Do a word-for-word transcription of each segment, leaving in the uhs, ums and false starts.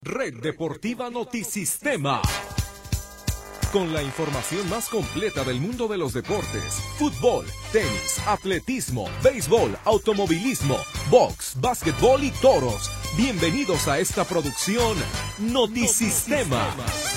Red Deportiva Notisistema. Con la información más completa del mundo de los deportes: fútbol, tenis, atletismo, béisbol, automovilismo, box, básquetbol y toros. Bienvenidos a esta producción Notisistema. Notisistema.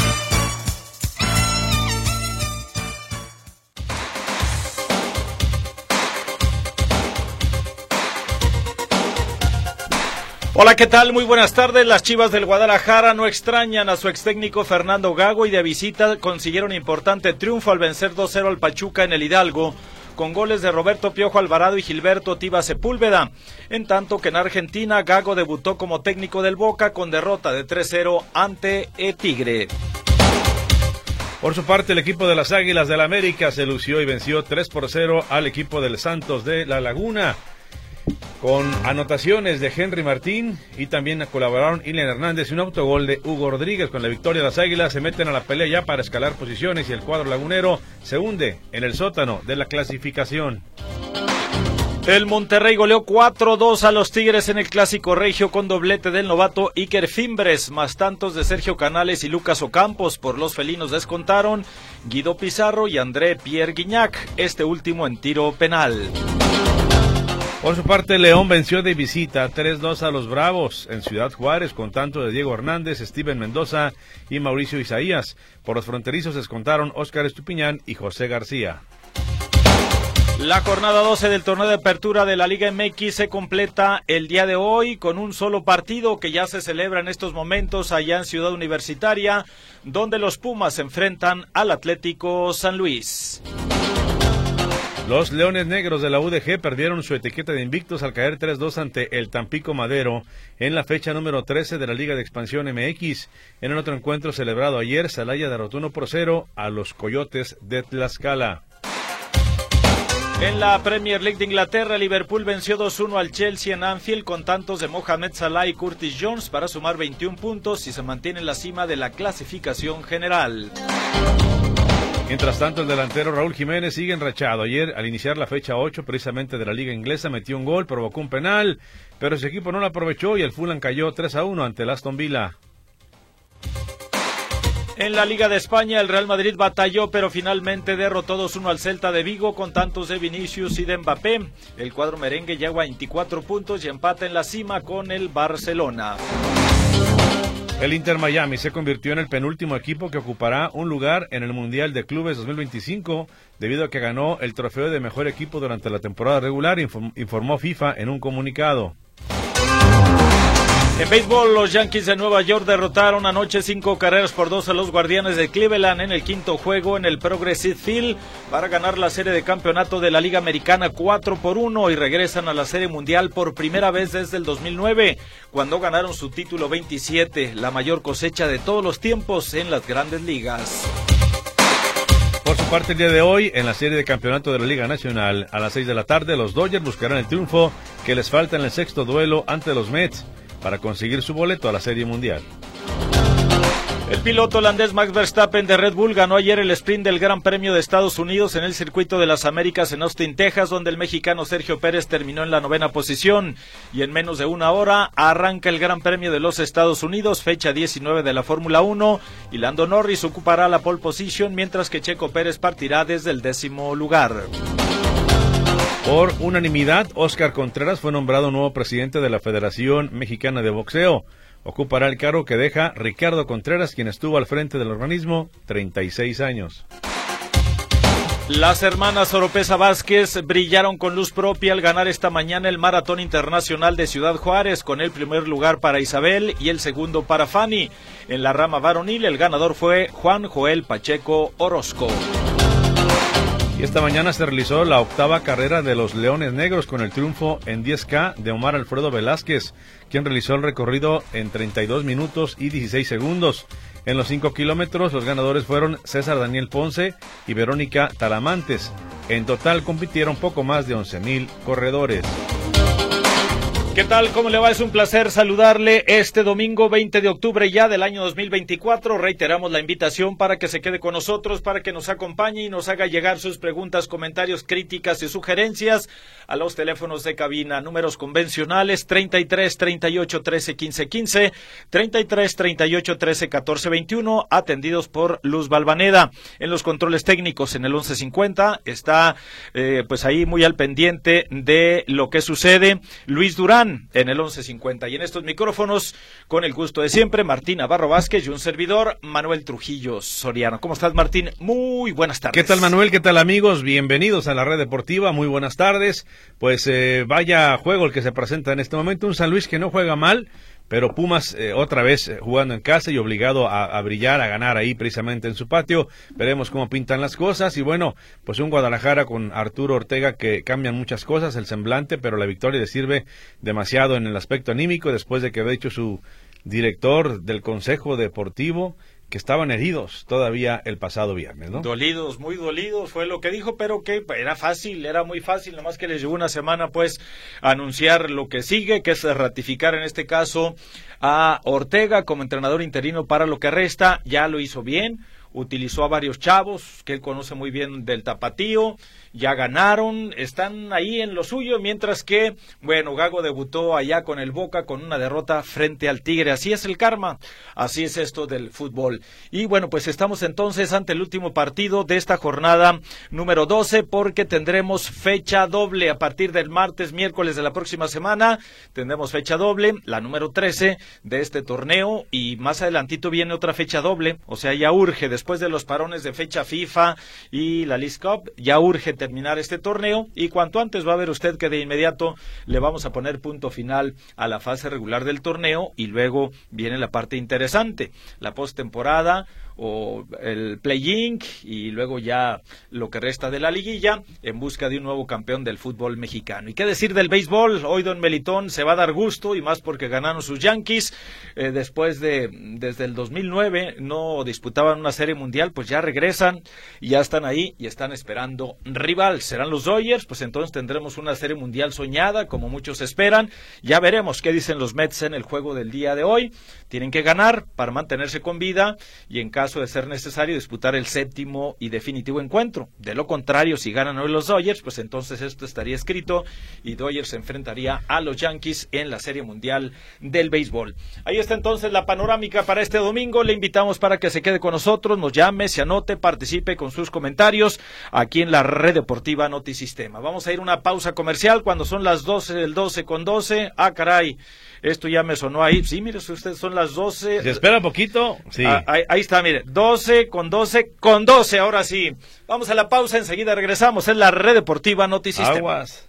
Hola, ¿qué tal? Muy buenas tardes. Las Chivas del Guadalajara no extrañan a su ex técnico Fernando Gago y de visita consiguieron importante triunfo al vencer dos cero al Pachuca en el Hidalgo, con goles de Roberto Piojo Alvarado y Gilberto Tiba Sepúlveda. En tanto que en Argentina, Gago debutó como técnico del Boca con derrota de tres cero ante el Tigre. Por su parte, el equipo de las Águilas del América se lució y venció tres por cero al equipo del Santos de La Laguna, con anotaciones de Henry Martín, y también colaboraron Ilian Hernández y un autogol de Hugo Rodríguez. Con la victoria, las Águilas se meten a la pelea ya para escalar posiciones y el cuadro lagunero se hunde en el sótano de la clasificación. El Monterrey goleó cuatro dos a los Tigres en el Clásico Regio con doblete del novato Iker Fimbres, más tantos de Sergio Canales y Lucas Ocampos. Por los felinos descontaron Guido Pizarro y André Pierre Guignac, este último en tiro penal. Por su parte, León venció de visita tres dos a los Bravos en Ciudad Juárez, con tanto de Diego Hernández, Steven Mendoza y Mauricio Isaías. Por los fronterizos descontaron Óscar Estupiñán y José García. La jornada doce del torneo de apertura de la Liga M X se completa el día de hoy con un solo partido que ya se celebra en estos momentos allá en Ciudad Universitaria, donde los Pumas se enfrentan al Atlético San Luis. Los Leones Negros de la U D G perdieron su etiqueta de invictos al caer tres dos ante el Tampico Madero en la fecha número trece de la Liga de Expansión M X. En el otro encuentro celebrado ayer, Celaya derrotó uno por cero a los Coyotes de Tlaxcala. En la Premier League de Inglaterra, Liverpool venció dos uno al Chelsea en Anfield con tantos de Mohamed Salah y Curtis Jones para sumar veintiún puntos y se mantiene en la cima de la clasificación general. Mientras tanto, el delantero Raúl Jiménez sigue enrachado. Ayer, al iniciar la fecha ocho precisamente de la Liga Inglesa, metió un gol, provocó un penal, pero su equipo no lo aprovechó y el Fulham cayó tres a uno ante el Aston Villa. En la Liga de España, el Real Madrid batalló, pero finalmente derrotó dos uno al Celta de Vigo con tantos de Vinicius y de Mbappé. El cuadro merengue llegó a veinticuatro puntos y empata en la cima con el Barcelona. El Inter Miami se convirtió en el penúltimo equipo que ocupará un lugar en el Mundial de Clubes dos mil veinticinco debido a que ganó el trofeo de mejor equipo durante la temporada regular, informó FIFA en un comunicado. En béisbol, los Yankees de Nueva York derrotaron anoche cinco carreras por dos a los Guardianes de Cleveland en el quinto juego en el Progressive Field para ganar la serie de campeonato de la Liga Americana cuatro por uno y regresan a la Serie Mundial por primera vez desde el dos mil nueve, cuando ganaron su título veintisiete, la mayor cosecha de todos los tiempos en las Grandes Ligas. Por su parte, el día de hoy, en la serie de campeonato de la Liga Nacional, a las seis de la tarde, los Dodgers buscarán el triunfo que les falta en el sexto duelo ante los Mets para conseguir su boleto a la Serie Mundial. El piloto holandés Max Verstappen de Red Bull ganó ayer el sprint del Gran Premio de Estados Unidos en el Circuito de las Américas en Austin, Texas, donde el mexicano Sergio Pérez terminó en la novena posición. Y en menos de una hora arranca el Gran Premio de los Estados Unidos, fecha diecinueve de la Fórmula uno, y Lando Norris ocupará la pole position, mientras que Checo Pérez partirá desde el décimo lugar. Por unanimidad, Óscar Contreras fue nombrado nuevo presidente de la Federación Mexicana de Boxeo. Ocupará el cargo que deja Ricardo Contreras, quien estuvo al frente del organismo treinta y seis años. Las hermanas Oropesa Vázquez brillaron con luz propia al ganar esta mañana el Maratón Internacional de Ciudad Juárez, con el primer lugar para Isabel y el segundo para Fanny. En la rama varonil, el ganador fue Juan Joel Pacheco Orozco. Y esta mañana se realizó la octava carrera de los Leones Negros con el triunfo en diez K de Omar Alfredo Velázquez, quien realizó el recorrido en treinta y dos minutos y dieciséis segundos. En los cinco kilómetros, los ganadores fueron César Daniel Ponce y Verónica Talamantes. En total compitieron poco más de once mil corredores. ¿Qué tal? ¿Cómo le va? Es un placer saludarle este domingo veinte de octubre ya del año dos mil veinticuatro. Reiteramos la invitación para que se quede con nosotros, para que nos acompañe y nos haga llegar sus preguntas, comentarios, críticas y sugerencias a los teléfonos de cabina, números convencionales treinta y tres, treinta y ocho, trece, quince, quince, treinta y tres, treinta y ocho, trece, catorce, veintiuno, atendidos por Luz Balvaneda. En los controles técnicos en el once cincuenta está eh, pues ahí muy al pendiente de lo que sucede Luis Durán en el once cincuenta, y en estos micrófonos, con el gusto de siempre, Martín Navarro Vázquez y un servidor, Manuel Trujillo Soriano. ¿Cómo estás, Martín? Muy buenas tardes. ¿Qué tal, Manuel? ¿Qué tal, amigos? Bienvenidos a la Red Deportiva, muy buenas tardes. Pues eh, vaya juego el que se presenta en este momento, un San Luis que no juega mal, pero Pumas eh, otra vez eh, jugando en casa y obligado a, a brillar, a ganar ahí precisamente en su patio. Veremos cómo pintan las cosas y bueno, pues un Guadalajara con Arturo Ortega que cambian muchas cosas, el semblante, pero la victoria le sirve demasiado en el aspecto anímico después de que había dicho su director del Consejo Deportivo que estaban heridos todavía el pasado viernes, ¿no? Dolidos, muy dolidos, fue lo que dijo, pero que era fácil, era muy fácil, nomás que les llevó una semana, pues, a anunciar lo que sigue, que es ratificar en este caso a Ortega como entrenador interino para lo que resta. Ya lo hizo bien, utilizó a varios chavos que él conoce muy bien del tapatío, ya ganaron, están ahí en lo suyo, mientras que, bueno, Gago debutó allá con el Boca con una derrota frente al Tigre. Así es el karma, así es esto del fútbol. Y bueno, pues estamos entonces ante el último partido de esta jornada número doce, porque tendremos fecha doble a partir del martes, miércoles de la próxima semana. Tendremos fecha doble, la número trece de este torneo, y más adelantito viene otra fecha doble, o sea, ya urge, después de los parones de fecha FIFA y la Leagues Cup, ya urge terminar este torneo, y cuanto antes va a ver usted que de inmediato le vamos a poner punto final a la fase regular del torneo, y luego viene la parte interesante, la postemporada o el play-in, y luego ya lo que resta de la liguilla en busca de un nuevo campeón del fútbol mexicano. ¿Y qué decir del béisbol? Hoy don Melitón se va a dar gusto, y más porque ganaron sus Yankees, eh, después de, desde el dos mil nueve no disputaban una serie mundial, pues ya regresan, y ya están ahí, y están esperando rival. ¿Serán los Dodgers? Pues entonces tendremos una serie mundial soñada, como muchos esperan. Ya veremos qué dicen los Mets en el juego del día de hoy. Tienen que ganar para mantenerse con vida, y en caso de ser necesario disputar el séptimo y definitivo encuentro. De lo contrario, si ganan hoy los Dodgers, pues entonces esto estaría escrito, y Dodgers se enfrentaría a los Yankees en la Serie Mundial del Béisbol. Ahí está entonces la panorámica para este domingo. Le invitamos para que se quede con nosotros, nos llame, se anote, participe con sus comentarios aquí en la Red Deportiva Notisistema. Vamos a ir a una pausa comercial cuando son las doce del doce con doce. Ah, caray, esto ya me sonó ahí. Sí, mire usted, son las doce. ¿Se espera poquito? Sí. Ah, ahí, ahí está, mire, doce con doce con doce, ahora sí. Vamos a la pausa, enseguida regresamos. Es la Red Deportiva Notisistema. Aguas.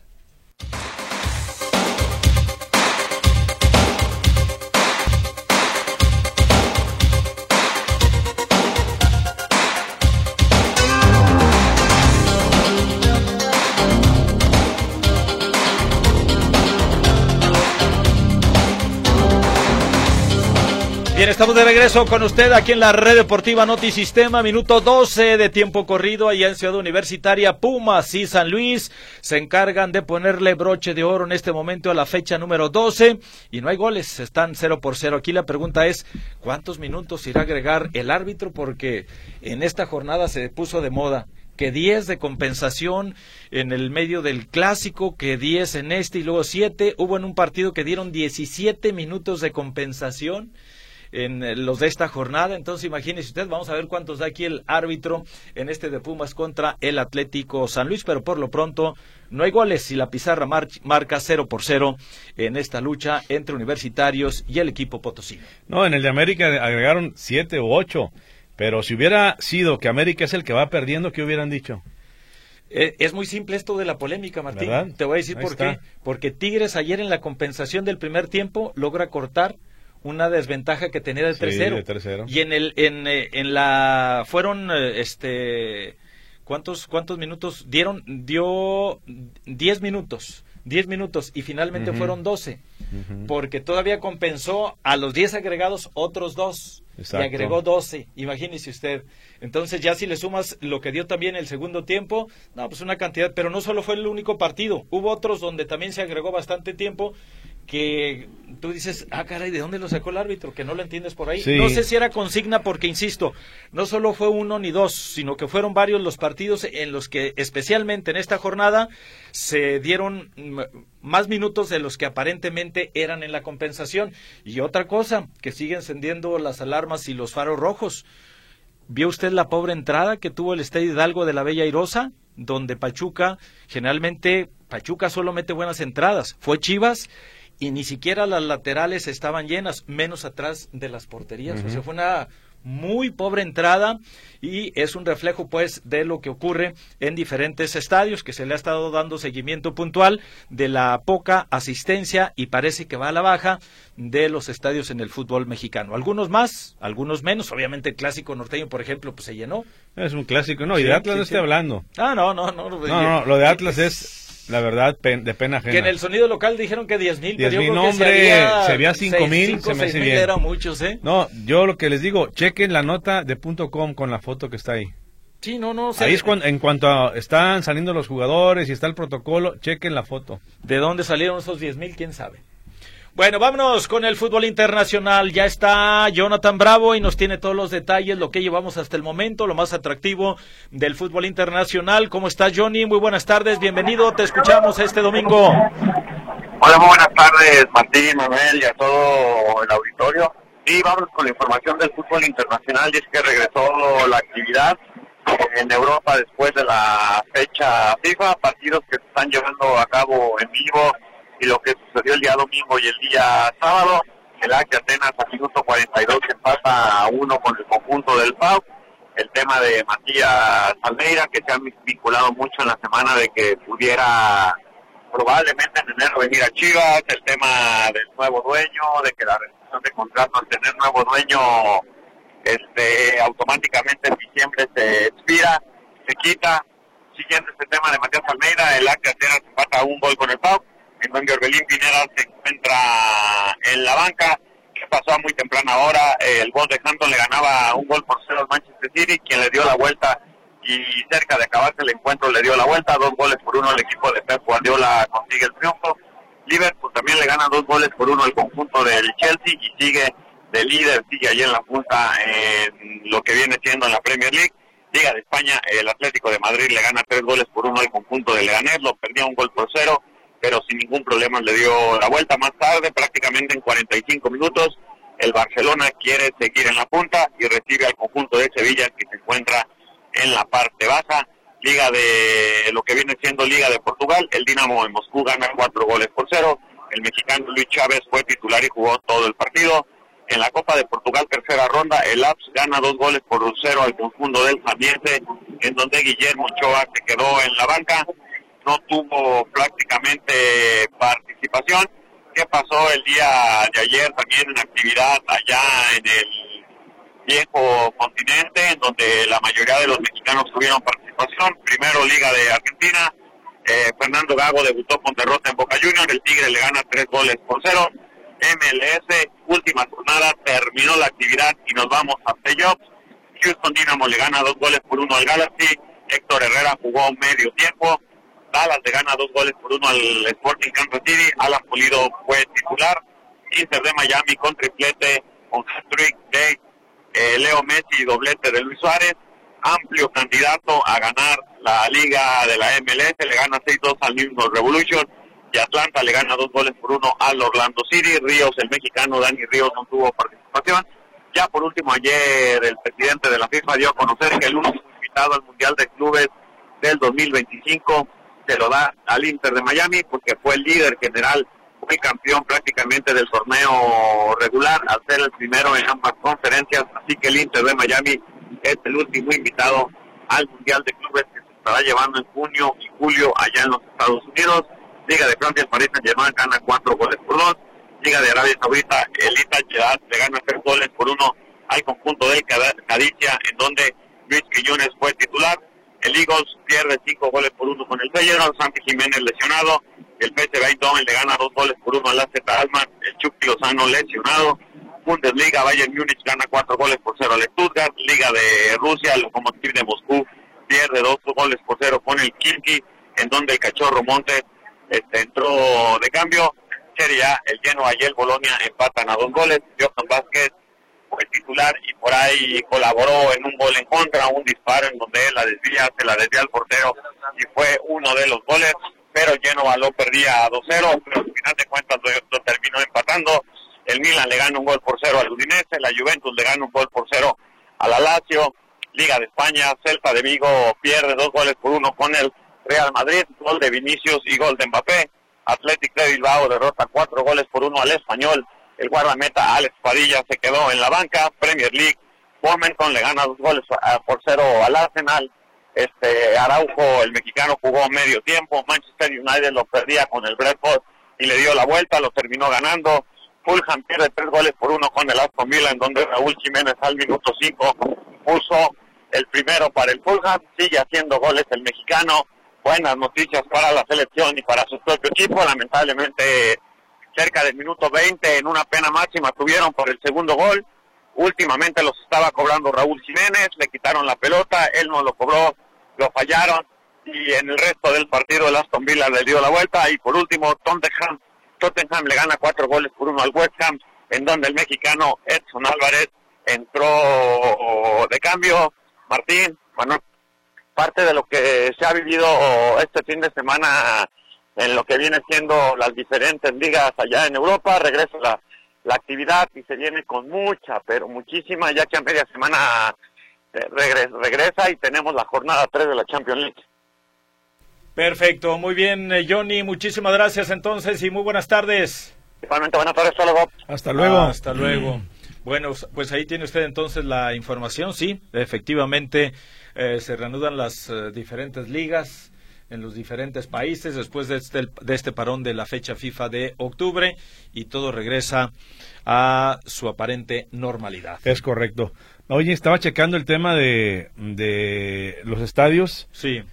Bien, estamos de regreso con usted aquí en la Red Deportiva Notisistema, minuto doce de tiempo corrido allá en Ciudad Universitaria. Pumas y San Luis se encargan de ponerle broche de oro en este momento a la fecha número doce, y no hay goles, están cero por cero. Aquí la pregunta es, ¿cuántos minutos irá a agregar el árbitro? Porque en esta jornada se puso de moda que diez de compensación en el medio del clásico, que diez en este y luego siete. Hubo en un partido que dieron diecisiete minutos de compensación en los de esta jornada. Entonces imagínese usted, vamos a ver cuántos da aquí el árbitro en este de Pumas contra el Atlético San Luis, pero por lo pronto no hay goles y la pizarra mar marca cero por cero en esta lucha entre Universitarios y el equipo potosino. No, en el de América agregaron siete u ocho, pero si hubiera sido que América es el que va perdiendo, ¿qué hubieran dicho? Eh, es muy simple esto de la polémica, Martín. ¿Verdad? Te voy a decir Ahí por está. qué. Porque Tigres ayer en la compensación del primer tiempo logra cortar una desventaja que tenía de tres cero. Sí, de tres cero. Y en el en, eh, en la fueron eh, este ¿cuántos cuántos minutos dieron? Dio diez minutos. diez minutos y finalmente uh-huh. fueron doce. Uh-huh. Porque todavía compensó a los diez agregados otros dos. Exacto. Y agregó doce, imagínese usted. Entonces ya si le sumas lo que dio también el segundo tiempo, no, pues una cantidad, pero no solo fue el único partido, hubo otros donde también se agregó bastante tiempo, que tú dices, ah, caray, ¿de dónde lo sacó el árbitro? Que no lo entiendes por ahí. Sí. No sé si era consigna porque, insisto, no solo fue uno ni dos, sino que fueron varios los partidos en los que, especialmente en esta jornada, se dieron más minutos de los que aparentemente eran en la compensación. Y otra cosa, que sigue encendiendo las alarmas y los faros rojos. ¿Vio usted la pobre entrada que tuvo el Estadio Hidalgo de la Bella Airosa? Donde Pachuca, generalmente, Pachuca solo mete buenas entradas. Fue Chivas y ni siquiera las laterales estaban llenas, menos atrás de las porterías. Uh-huh. O sea, fue una muy pobre entrada y es un reflejo, pues, de lo que ocurre en diferentes estadios, que se le ha estado dando seguimiento puntual de la poca asistencia y parece que va a la baja de los estadios en el fútbol mexicano. Algunos más, algunos menos. Obviamente el Clásico Norteño, por ejemplo, pues se llenó. Es un clásico, no, y sí, de Atlas sí, no sí. estoy hablando. Ah, no, no, no. No, no, lo de Atlas es... La verdad, pen, de pena ajena. Que en el sonido local dijeron que diez mil, pero yo creo no, que hombre, se había, se había cinco mil, se me hace bien. Eran muchos, ¿eh? No, yo lo que les digo, chequen la nota de punto com con la foto que está ahí. Sí, no, no. O sea, ahí es cuando, en cuanto a, están saliendo los jugadores y está el protocolo, chequen la foto. ¿De dónde salieron esos diez mil? ¿Quién sabe? Bueno, vámonos con el fútbol internacional. Ya está Jonathan Bravo y nos tiene todos los detalles, lo que llevamos hasta el momento, lo más atractivo del fútbol internacional. ¿Cómo estás, Johnny? Muy buenas tardes, bienvenido, te escuchamos este domingo. Hola, muy buenas tardes, Martín, Manuel y a todo el auditorio. Y vamos con la información del fútbol internacional, y es que regresó la actividad en Europa después de la fecha FIFA, partidos que se están llevando a cabo en vivo. Y lo que sucedió el día domingo y el día sábado, el A C Atenas al minuto cuarenta y dos empata a uno con el conjunto del P A O. El tema de Matías Almeida, que se ha vinculado mucho en la semana de que pudiera probablemente en enero venir a Chivas, el tema del nuevo dueño, de que la resolución de contrato al tener nuevo dueño este, automáticamente en diciembre se expira, se quita. Siguiendo este tema de Matías Almeida, el A C Atenas empata a un gol con el P A O. En donde Orbelín Pineda se encuentra en la banca. ¿Qué pasó a muy temprana hora? Eh, el Wolverhampton le ganaba un gol por cero al Manchester City, quien le dio la vuelta y cerca de acabarse el encuentro le dio la vuelta, dos goles por uno al equipo de Pep Guardiola consigue el triunfo. Liverpool también le gana dos goles por uno al conjunto del Chelsea y sigue de líder, sigue allí en la punta en lo que viene siendo en la Premier League. Liga de España, el Atlético de Madrid le gana tres goles por uno al conjunto del Leganés, lo perdía un gol por cero, pero sin ningún problema le dio la vuelta. Más tarde, prácticamente en cuarenta y cinco minutos, el Barcelona quiere seguir en la punta y recibe al conjunto de Sevilla, que se encuentra en la parte baja. Liga de lo que viene siendo Liga de Portugal, el Dinamo de Moscú gana cuatro goles por cero. El mexicano Luis Chávez fue titular y jugó todo el partido. En la Copa de Portugal, tercera ronda, el A P S gana dos goles por cero al conjunto del Jamiense, en donde Guillermo Ochoa se quedó en la banca. No tuvo prácticamente participación. ¿Qué pasó el día de ayer también en actividad allá en el viejo continente, en donde la mayoría de los mexicanos tuvieron participación? Primero, Liga de Argentina, eh, Fernando Gago debutó con derrota en Boca Juniors, el Tigre le gana tres goles por cero. M L S, última jornada, terminó la actividad y nos vamos a playoffs. Houston Dynamo le gana dos goles por uno al Galaxy, Héctor Herrera jugó medio tiempo. Dallas le gana dos goles por uno al Sporting Kansas City, Alan Pulido fue titular. Inter de Miami con triplete, con hat-trick de eh, Leo Messi y doblete de Luis Suárez. Amplio candidato a ganar la liga de la M L S, le gana seis dos al New York Revolution. Y Atlanta le gana dos goles por uno al Orlando City. Ríos, el mexicano Dani Ríos, no tuvo participación. Ya por último, ayer el presidente de la FIFA dio a conocer que el único invitado al Mundial de Clubes del dos mil veinticinco se lo da al Inter de Miami, porque fue el líder general, fue campeón prácticamente del torneo regular, al ser el primero en ambas conferencias. Así que el Inter de Miami es el último invitado al Mundial de Clubes, que se estará llevando en junio y julio allá en los Estados Unidos. Liga de Francia, el Paris Saint-Germain gana cuatro goles por dos. Liga de Arabia Saudita, el Al-Ittihad le gana tres goles por uno al conjunto del Qadisiyah, en donde Luis Quiñones fue titular. El Eagles pierde cinco goles por uno con el Feyenoord, Santi Jiménez lesionado. El P S V Eindhoven le gana dos goles por uno al A Z Alkmaar, el Chucky Lozano lesionado. Bundesliga, Bayern Múnich gana cuatro goles por cero al Stuttgart. Liga de Rusia, el Lokomotiv de Moscú pierde dos goles por cero con el Khimki, en donde el Cachorro Montes este, entró de cambio. Serie A, el Genoa y el Bolonia empatan a dos goles. Johan Vázquez fue titular y por ahí colaboró en un gol en contra, un disparo en donde él la desvía, se la desvía al portero y fue uno de los goles, pero Genoa lo perdía a dos cero, pero al final de cuentas lo, lo terminó empatando. El Milan le gana un gol por cero al Udinese, la Juventus le gana un gol por cero a la Lazio. Liga de España, Celta de Vigo pierde dos goles por uno con el Real Madrid, gol de Vinicius y gol de Mbappé. Athletic de Bilbao derrota cuatro goles por uno al Español. El guardameta Alex Padilla se quedó en la banca. Premier League, Wolverhampton le gana dos goles por cero al Arsenal. Este Araujo, el mexicano, jugó medio tiempo. Manchester United lo perdía con el Brentford y le dio la vuelta, lo terminó ganando. Fulham pierde tres goles por uno con el Aston Villa, en donde Raúl Jiménez al minuto cinco puso el primero para el Fulham. Sigue haciendo goles el mexicano. Buenas noticias para la selección y para su propio equipo. Lamentablemente, cerca del minuto veinte, en una pena máxima, tuvieron por el segundo gol. Últimamente los estaba cobrando Raúl Jiménez, le quitaron la pelota, él no lo cobró, lo fallaron, y en el resto del partido el Aston Villa le dio la vuelta. Y por último, Tottenham, Tottenham le gana cuatro goles por uno al West Ham, en donde el mexicano Edson Álvarez entró de cambio. Martín, Manuel, parte de lo que se ha vivido este fin de semana en lo que viene siendo las diferentes ligas allá en Europa, regresa la, la actividad y se viene con mucha, pero muchísima, ya que a media semana regresa, regresa y tenemos la jornada tres de la Champions League. Perfecto, muy bien, Johnny, muchísimas gracias entonces y muy buenas tardes. Igualmente, buenas tardes, hasta luego. Hasta luego. Ah, hasta luego. Bueno, pues ahí tiene usted entonces la información, sí, efectivamente eh, se reanudan las eh, diferentes ligas en los diferentes países después de este, de este parón de la fecha FIFA de octubre y todo regresa a su aparente normalidad. Es correcto. Oye, estaba checando el tema de, de los estadios. Sí.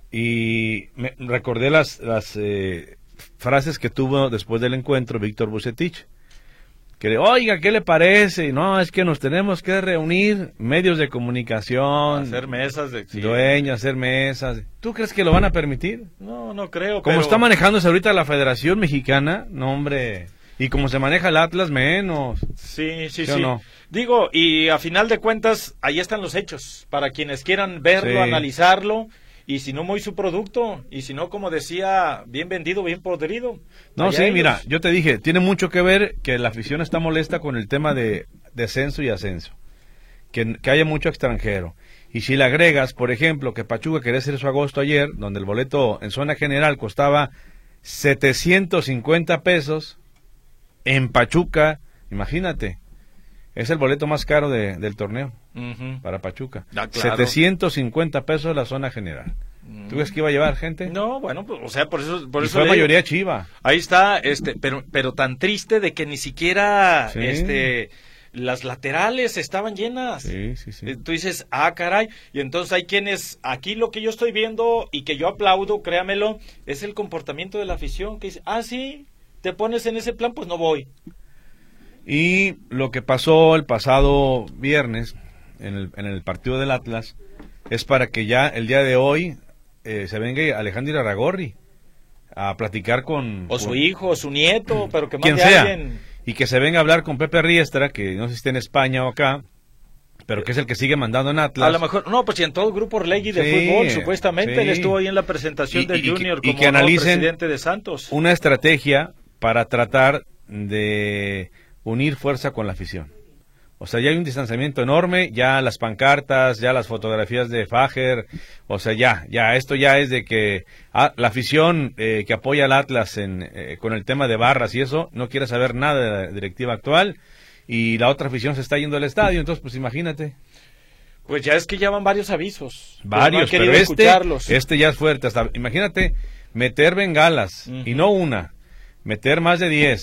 Y me recordé las, las eh, frases que tuvo después del encuentro Víctor Vucetich. Que, oiga, ¿qué le parece? No, es que nos tenemos que reunir, medios de comunicación, hacer mesas, de, sí. dueños, hacer mesas. ¿Tú crees que lo van a permitir? No, no creo. Como pero... está manejándose ahorita la Federación Mexicana, no, hombre. Y como se maneja el Atlas, menos. Sí, sí, ¿Sí, sí. no? Digo, y a final de cuentas, ahí están los hechos. Para quienes quieran verlo, Sí. analizarlo. Y si no, muy su producto. Y si no, como decía, bien vendido, bien podrido. No, Allá sí, ellos. mira, yo te dije, tiene mucho que ver que la afición está molesta con el tema de descenso y ascenso. Que, que haya mucho extranjero. Y si le agregas, por ejemplo, que Pachuca quería hacer su agosto ayer, donde el boleto en zona general costaba setecientos cincuenta pesos, en Pachuca, imagínate, es el boleto más caro de, del torneo. Uh-huh. Para Pachuca. Ah, claro. setecientos cincuenta pesos la zona general. Uh-huh. ¿Tú crees que iba a llevar gente? No, bueno, pues, o sea, por eso... Por y eso fue le... mayoría chiva. Ahí está, este, pero, pero tan triste de que ni siquiera, sí. este... las laterales estaban llenas. Sí, sí, sí. Tú dices, ah, caray. Y entonces hay quienes, aquí lo que yo estoy viendo y que yo aplaudo, créamelo, es el comportamiento de la afición que dice, ah, sí, te pones en ese plan, pues no voy. Y lo que pasó el pasado viernes en el, en el partido del Atlas es para que ya el día de hoy eh, se venga Alejandro Irarrágorri a platicar con... O su con, hijo, o su nieto, pero que quien mande sea. alguien... Y que se venga a hablar con Pepe Riestra, que no sé si está en España o acá, pero que es el que sigue mandando en Atlas. A lo mejor, no, pues si en todo el grupo Orlegui de sí, fútbol, supuestamente, sí. él estuvo ahí en la presentación y, del y, Junior y, como y que analicen presidente de Santos. Una estrategia para tratar de unir fuerza con la afición. O sea, ya hay un distanciamiento enorme, ya las pancartas, ya las fotografías de Fager, o sea, ya, ya, esto ya es de que ah, la afición eh, que apoya al Atlas en, eh, con el tema de barras y eso, no quiere saber nada de la directiva actual, y la otra afición se está yendo al estadio, entonces pues imagínate. Pues ya es que ya van varios avisos. Varios, pero, no pero este, escucharlos. este ya es fuerte, hasta, imagínate, meter bengalas, uh-huh. y no una, meter más de diez,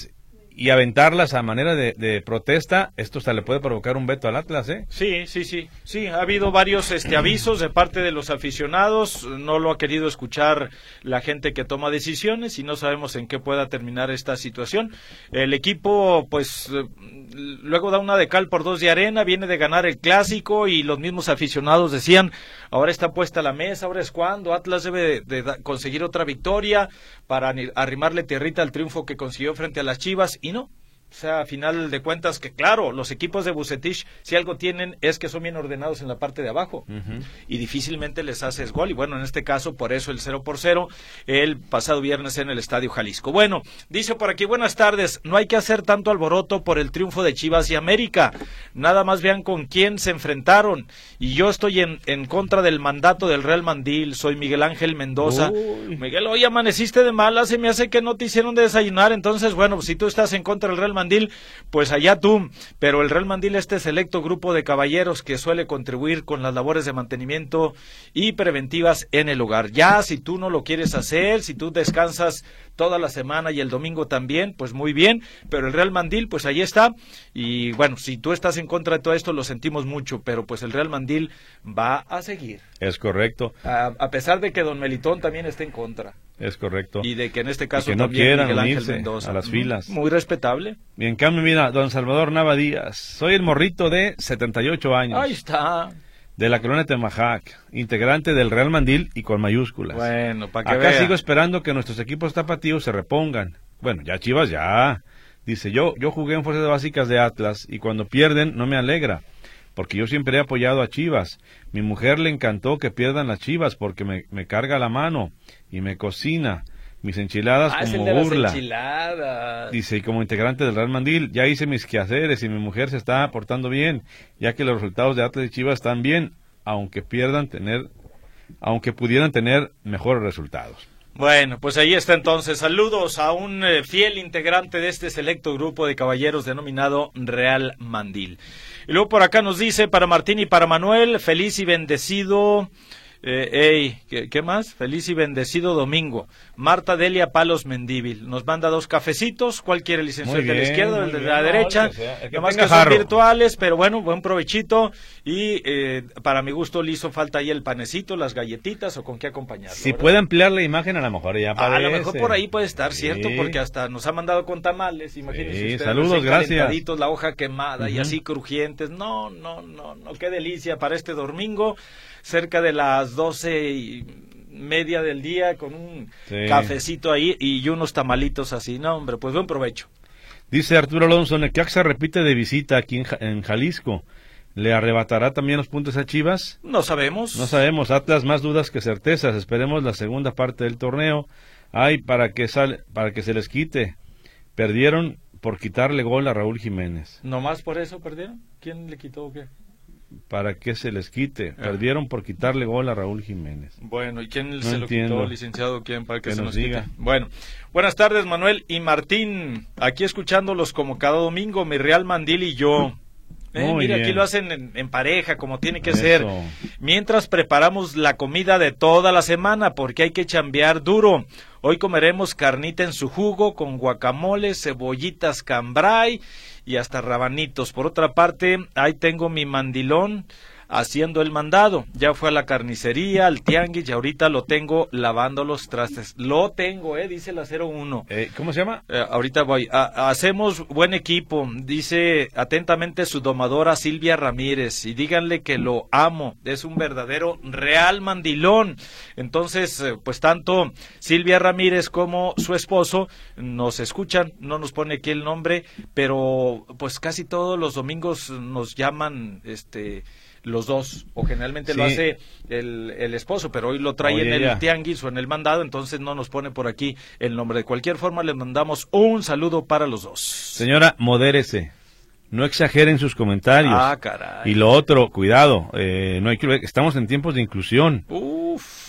y aventarlas a manera de, de protesta, esto hasta le puede provocar un veto al Atlas, ¿eh? Sí, sí, sí, sí, ha habido varios este, avisos de parte de los aficionados, no lo ha querido escuchar la gente que toma decisiones y no sabemos en qué pueda terminar esta situación. El equipo, pues, luego da una de cal por dos de arena, viene de ganar el clásico y los mismos aficionados decían, ahora está puesta la mesa, ahora es cuando Atlas debe de, de conseguir otra victoria para arrimarle tierrita al triunfo que consiguió frente a las Chivas, y no. O sea, a final de cuentas, que claro, los equipos de Vucetich, si algo tienen, es que son bien ordenados en la parte de abajo, uh-huh. y difícilmente les haces gol, y bueno, en este caso, por eso el cero por cero, el pasado viernes en el Estadio Jalisco. Bueno, dice por aquí, buenas tardes, no hay que hacer tanto alboroto por el triunfo de Chivas y América, nada más vean con quién se enfrentaron, y yo estoy en, en contra del mandato del Real Mandil, soy Miguel Ángel Mendoza. Uy. Miguel, hoy amaneciste de mala, se me hace que no te hicieron de desayunar, entonces, bueno, si tú estás en contra del Real Mandil, Mandil, pues allá tú, pero el Real Mandil, este selecto grupo de caballeros que suele contribuir con las labores de mantenimiento y preventivas en el hogar. Ya, si tú no lo quieres hacer, si tú descansas toda la semana y el domingo también, pues muy bien, pero el Real Mandil, pues ahí está, y bueno, si tú estás en contra de todo esto, lo sentimos mucho, pero pues el Real Mandil va a seguir. Es correcto. A, a pesar de que don Melitón también está en contra. Es correcto. Y de que en este caso que no también quieran Miguel Ángel unirse Mendoza. A las filas. Muy respetable. Y en cambio, mira, don Salvador Nava Díaz, soy el morrito de setenta y ocho años. Ahí está. De la colonia Temajac, integrante del Real Mandil y con mayúsculas. Bueno, para que Acá vea. sigo esperando que nuestros equipos tapatíos se repongan. Bueno, ya Chivas, ya. Dice, yo, yo jugué en fuerzas básicas de Atlas y cuando pierden no me alegra, porque yo siempre he apoyado a Chivas. Mi mujer le encantó que pierdan las Chivas porque me, me carga la mano y me cocina mis enchiladas ah, como es el de burla. Las enchiladas. Dice, y como integrante del Real Mandil, ya hice mis quehaceres y mi mujer se está portando bien, ya que los resultados de Atlas y Chivas están bien, aunque pierdan tener, aunque pudieran tener mejores resultados. Bueno, pues ahí está entonces. Saludos a un eh, fiel integrante de este selecto grupo de caballeros denominado Real Mandil. Y luego por acá nos dice, para Martín y para Manuel, feliz y bendecido... Eh, ey, ¿qué, ¿qué más? Feliz y bendecido domingo. Marta Delia Palos Mendíbil nos manda dos cafecitos. ¿Cuál quiere, licenciado? El de la izquierda o el de la derecha? Nada más que son virtuales, pero bueno, buen provechito. Y eh, para mi gusto le hizo falta ahí el panecito, las galletitas o con qué acompañarlo. Si puede ampliar la imagen, a lo mejor ya aparece. Ah, a lo mejor por ahí puede estar, ¿cierto? Sí. Porque hasta nos ha mandado con tamales. Imagínense sí, ustedes. Saludos, gracias. La hoja quemada uh-huh. y así crujientes. No, no, no, no. Qué delicia para este domingo. Cerca de las doce y media del día con un sí. cafecito ahí y unos tamalitos así. No, hombre, pues buen provecho. Dice Arturo Alonso, Necaxa repite de visita aquí en, en Jalisco. ¿Le arrebatará también los puntos a Chivas? No sabemos. No sabemos. Atlas más dudas que certezas. Esperemos la segunda parte del torneo. Ay, para que, sal, para que se les quite. Perdieron por quitarle gol a Raúl Jiménez. ¿Nomás por eso perdieron? ¿Quién le quitó o qué? Para que se les quite. Ah. Perdieron por quitarle gol a Raúl Jiménez. Bueno, ¿y quién no se entiendo. lo quitó, licenciado? ¿Quién? Para que, que se nos, nos diga. Quite. Bueno, buenas tardes, Manuel y Martín. Aquí escuchándolos como cada domingo, mi Real Mandil y yo. Eh, mira, bien. Aquí lo hacen en, en pareja, como tiene que Eso. ser. Mientras preparamos la comida de toda la semana, porque hay que chambear duro. Hoy comeremos carnita en su jugo, con guacamole, cebollitas cambray y hasta rabanitos. Por otra parte, ahí tengo mi mandilón haciendo el mandado. Ya fue a la carnicería, al tianguis y ahorita lo tengo lavando los trastes. Lo tengo, eh, dice la cero uno. Eh, ¿Cómo se llama? Eh, ahorita voy. A, hacemos buen equipo, dice atentamente su domadora Silvia Ramírez. Y díganle que lo amo, es un verdadero Real Mandilón. Entonces, eh, pues tanto Silvia Ramírez como su esposo nos escuchan, no nos pone aquí el nombre, pero pues casi todos los domingos nos llaman, este... los dos, o generalmente sí. lo hace el, el esposo, pero hoy lo trae Oye, en el ya. tianguis o en el mandado, entonces no nos pone por aquí el nombre. De cualquier forma, les mandamos un saludo para los dos. Señora, modérese, no exageren sus comentarios. Ah, caray. Y lo otro, cuidado, eh, no hay que estamos en tiempos de inclusión. Uf.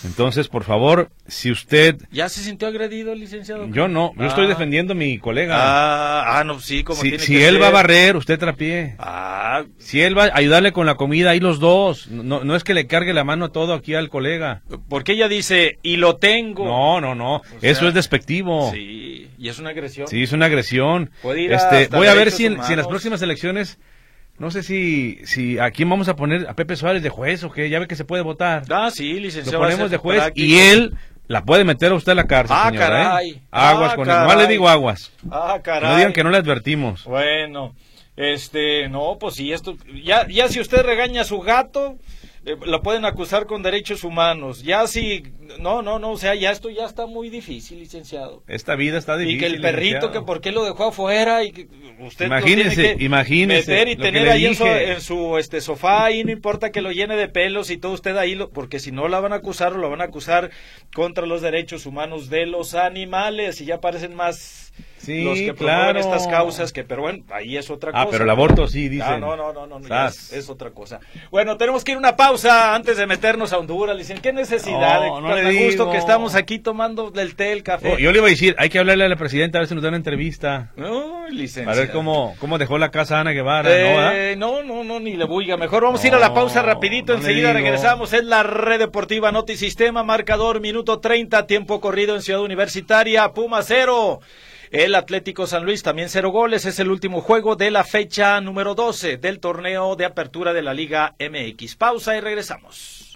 Entonces, por favor, si usted... ¿Ya se sintió agredido, licenciado? Yo no, yo ah. estoy defendiendo a mi colega. Ah, ah no, sí, como si, tiene si que él ser. va a barrer, usted trapie. Ah. Si él va a ayudarle con la comida, ahí los dos. No, no es que le cargue la mano todo aquí al colega. Porque ella dice, y lo tengo. No, no, no, o eso sea, es despectivo. Sí, y es una agresión. Sí, es una agresión. Puede ir este, hasta voy a ver si en, humanos. si en las próximas elecciones... No sé si, si a quién vamos a poner, a Pepe Suárez de juez o qué, ya ve que se puede votar. Ah, sí, licenciado. Lo ponemos de juez y él la puede meter a usted a la cárcel, ah, señora, caray. ¿eh? Aguas ah, con caray. él. No le digo aguas. Ah, caray. No digan que no le advertimos. Bueno, este, no, pues sí, esto, ya, ya si usted regaña a su gato, eh, lo pueden acusar con derechos humanos. Ya si, no, no, no, o sea, ya esto ya está muy difícil, licenciado. Esta vida está difícil. Y que el perrito, licenciado. Que por qué lo dejó afuera y que usted imagínese, lo tiene que imagínese meter y tener ahí en su, dije. en su este sofá y no importa que lo llene de pelos y todo usted ahí, lo, porque si no la van a acusar o lo van a acusar contra los derechos humanos de los animales y ya parecen más... Sí, los que claro. promueven estas causas, que pero bueno, ahí es otra cosa. Ah, pero el aborto sí, dicen. Ah, no, no, no, no, no es, es otra cosa. Bueno, tenemos que ir a una pausa antes de meternos a Honduras. Dicen, ¿qué necesidad? No, no Tan le a gusto digo. que estamos aquí tomando el té, el café. Oh, yo le iba a decir, hay que hablarle a la presidenta a ver si nos da una entrevista. No, licenciado. A ver cómo, cómo dejó la casa Ana Guevara, eh, ¿no? No, no, no, ni le buiga. Mejor vamos no, a ir a la pausa rapidito, no enseguida regresamos. Es la Red Deportiva Notisistema, marcador, minuto treinta, tiempo corrido en Ciudad Universitaria, Puma cero. El Atlético San Luis también cero goles, es el último juego de la fecha número doce del torneo de apertura de la Liga M X. Pausa y regresamos.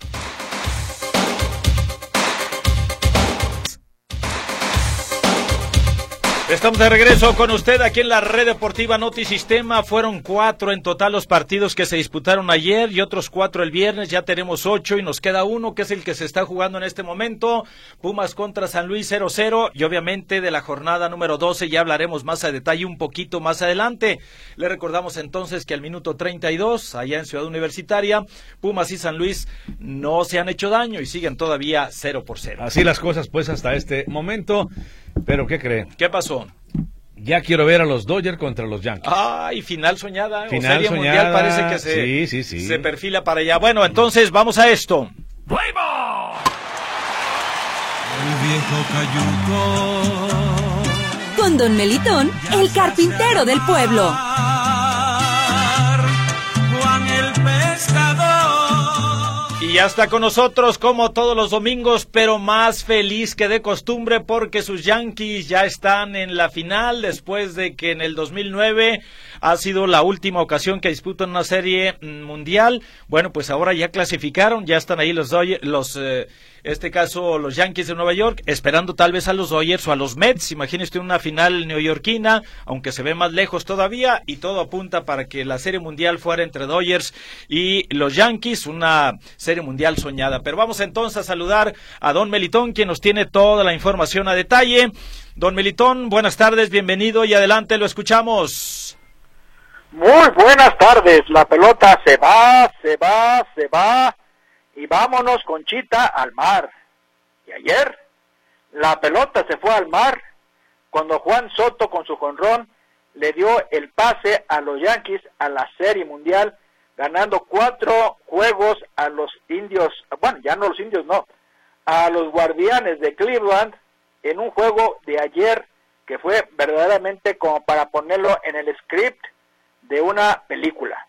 Estamos de regreso con usted aquí en la Red Deportiva Notisistema. Fueron cuatro en total los partidos que se disputaron ayer y otros cuatro el viernes. Ya tenemos ocho y nos queda uno, que es el que se está jugando en este momento. Pumas contra San Luis cero cero. Y obviamente de la jornada número doce ya hablaremos más a detalle un poquito más adelante. Le recordamos entonces que al minuto treinta y dos, allá en Ciudad Universitaria, Pumas y San Luis no se han hecho daño y siguen todavía cero por cero. Así las cosas pues hasta este momento. ¿Pero qué creen? ¿Qué pasó? Ya quiero ver a los Dodgers contra los Yankees. Ay, final soñada. Final o serie soñada. Mundial parece que se, sí, sí, sí. se perfila para allá. Bueno, entonces vamos a esto. ¡Play ball! El viejo cayuco. Con Don Melitón, el carpintero del pueblo. Juan el pescador. Y ya está con nosotros como todos los domingos, pero más feliz que de costumbre porque sus Yankees ya están en la final después de que en el dos mil nueve ha sido la última ocasión que disputan una serie mundial. Bueno, pues ahora ya clasificaron, ya están ahí los Dodgers, los eh, este caso los Yankees de Nueva York, esperando tal vez a los Dodgers o a los Mets. Imagínese una final neoyorquina, aunque se ve más lejos todavía, y todo apunta para que la serie mundial fuera entre Dodgers y los Yankees, una serie mundial soñada. Pero vamos entonces a saludar a Don Melitón, quien nos tiene toda la información a detalle. Don Melitón, buenas tardes, bienvenido y adelante, lo escuchamos. Muy buenas tardes, la pelota se va, se va, se va, y vámonos, Conchita, al mar. Y ayer, la pelota se fue al mar, cuando Juan Soto con su jonrón le dio el pase a los Yankees a la Serie Mundial, ganando cuatro juegos a los indios, bueno, ya no los indios, no, a los Guardianes de Cleveland, en un juego de ayer que fue verdaderamente como para ponerlo en el script de una película.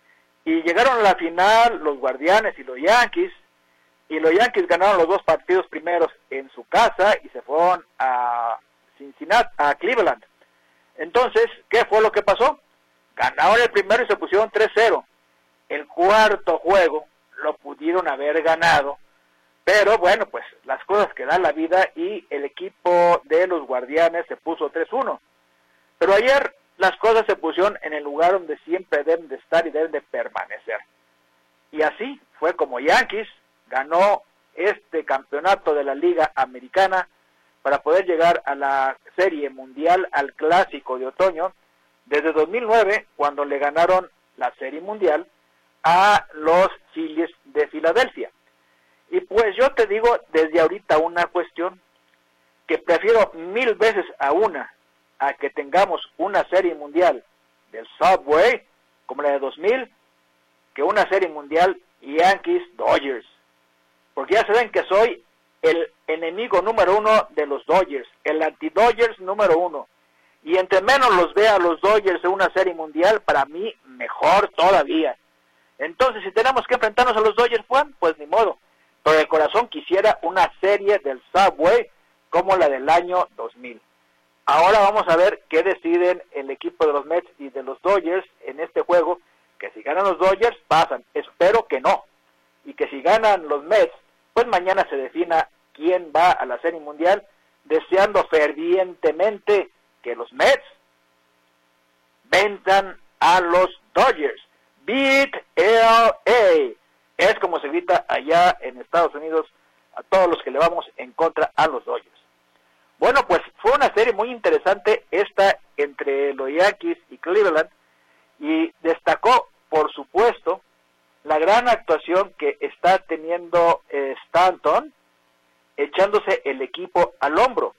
Y llegaron a la final los Guardianes y los Yankees, y los Yankees ganaron los dos partidos primeros en su casa y se fueron a Cincinnati, a Cleveland. Entonces, ¿qué fue lo que pasó? Ganaron el primero y se pusieron tres cero. El cuarto juego lo pudieron haber ganado, pero bueno, pues las cosas que da la vida, y el equipo de los Guardianes se puso tres uno. Pero ayer las cosas se pusieron en el lugar donde siempre deben de estar y deben de permanecer. Y así fue como Yankees ganó este campeonato de la Liga Americana para poder llegar a la Serie Mundial, al Clásico de Otoño, desde dos mil nueve, cuando le ganaron la Serie Mundial a los Phillies de Filadelfia. Y pues yo te digo desde ahorita una cuestión, que prefiero mil veces a una a que tengamos una Serie Mundial del Subway, como la de dos mil, que una Serie Mundial Yankees-Dodgers. Porque ya saben que soy el enemigo número uno de los Dodgers, el anti-Dodgers número uno. Y entre menos los vea a los Dodgers en una serie mundial, para mí mejor todavía. Entonces, si tenemos que enfrentarnos a los Dodgers, Juan, pues ni modo. Pero el corazón quisiera una serie del Subway como la del año dos mil. Ahora vamos a ver qué deciden el equipo de los Mets y de los Dodgers en este juego, que si ganan los Dodgers, pasan. Espero que no. Y que si ganan los Mets, pues mañana se defina quién va a la Serie Mundial, deseando fervientemente que los Mets vendan a los Dodgers. Beat L A. Es como se grita allá en Estados Unidos a todos los que le vamos en contra a los Dodgers. Bueno, pues fue una serie muy interesante esta entre los Yankees y Cleveland, y destacó, por supuesto, la gran actuación que está teniendo eh, Stanton, echándose el equipo al hombro,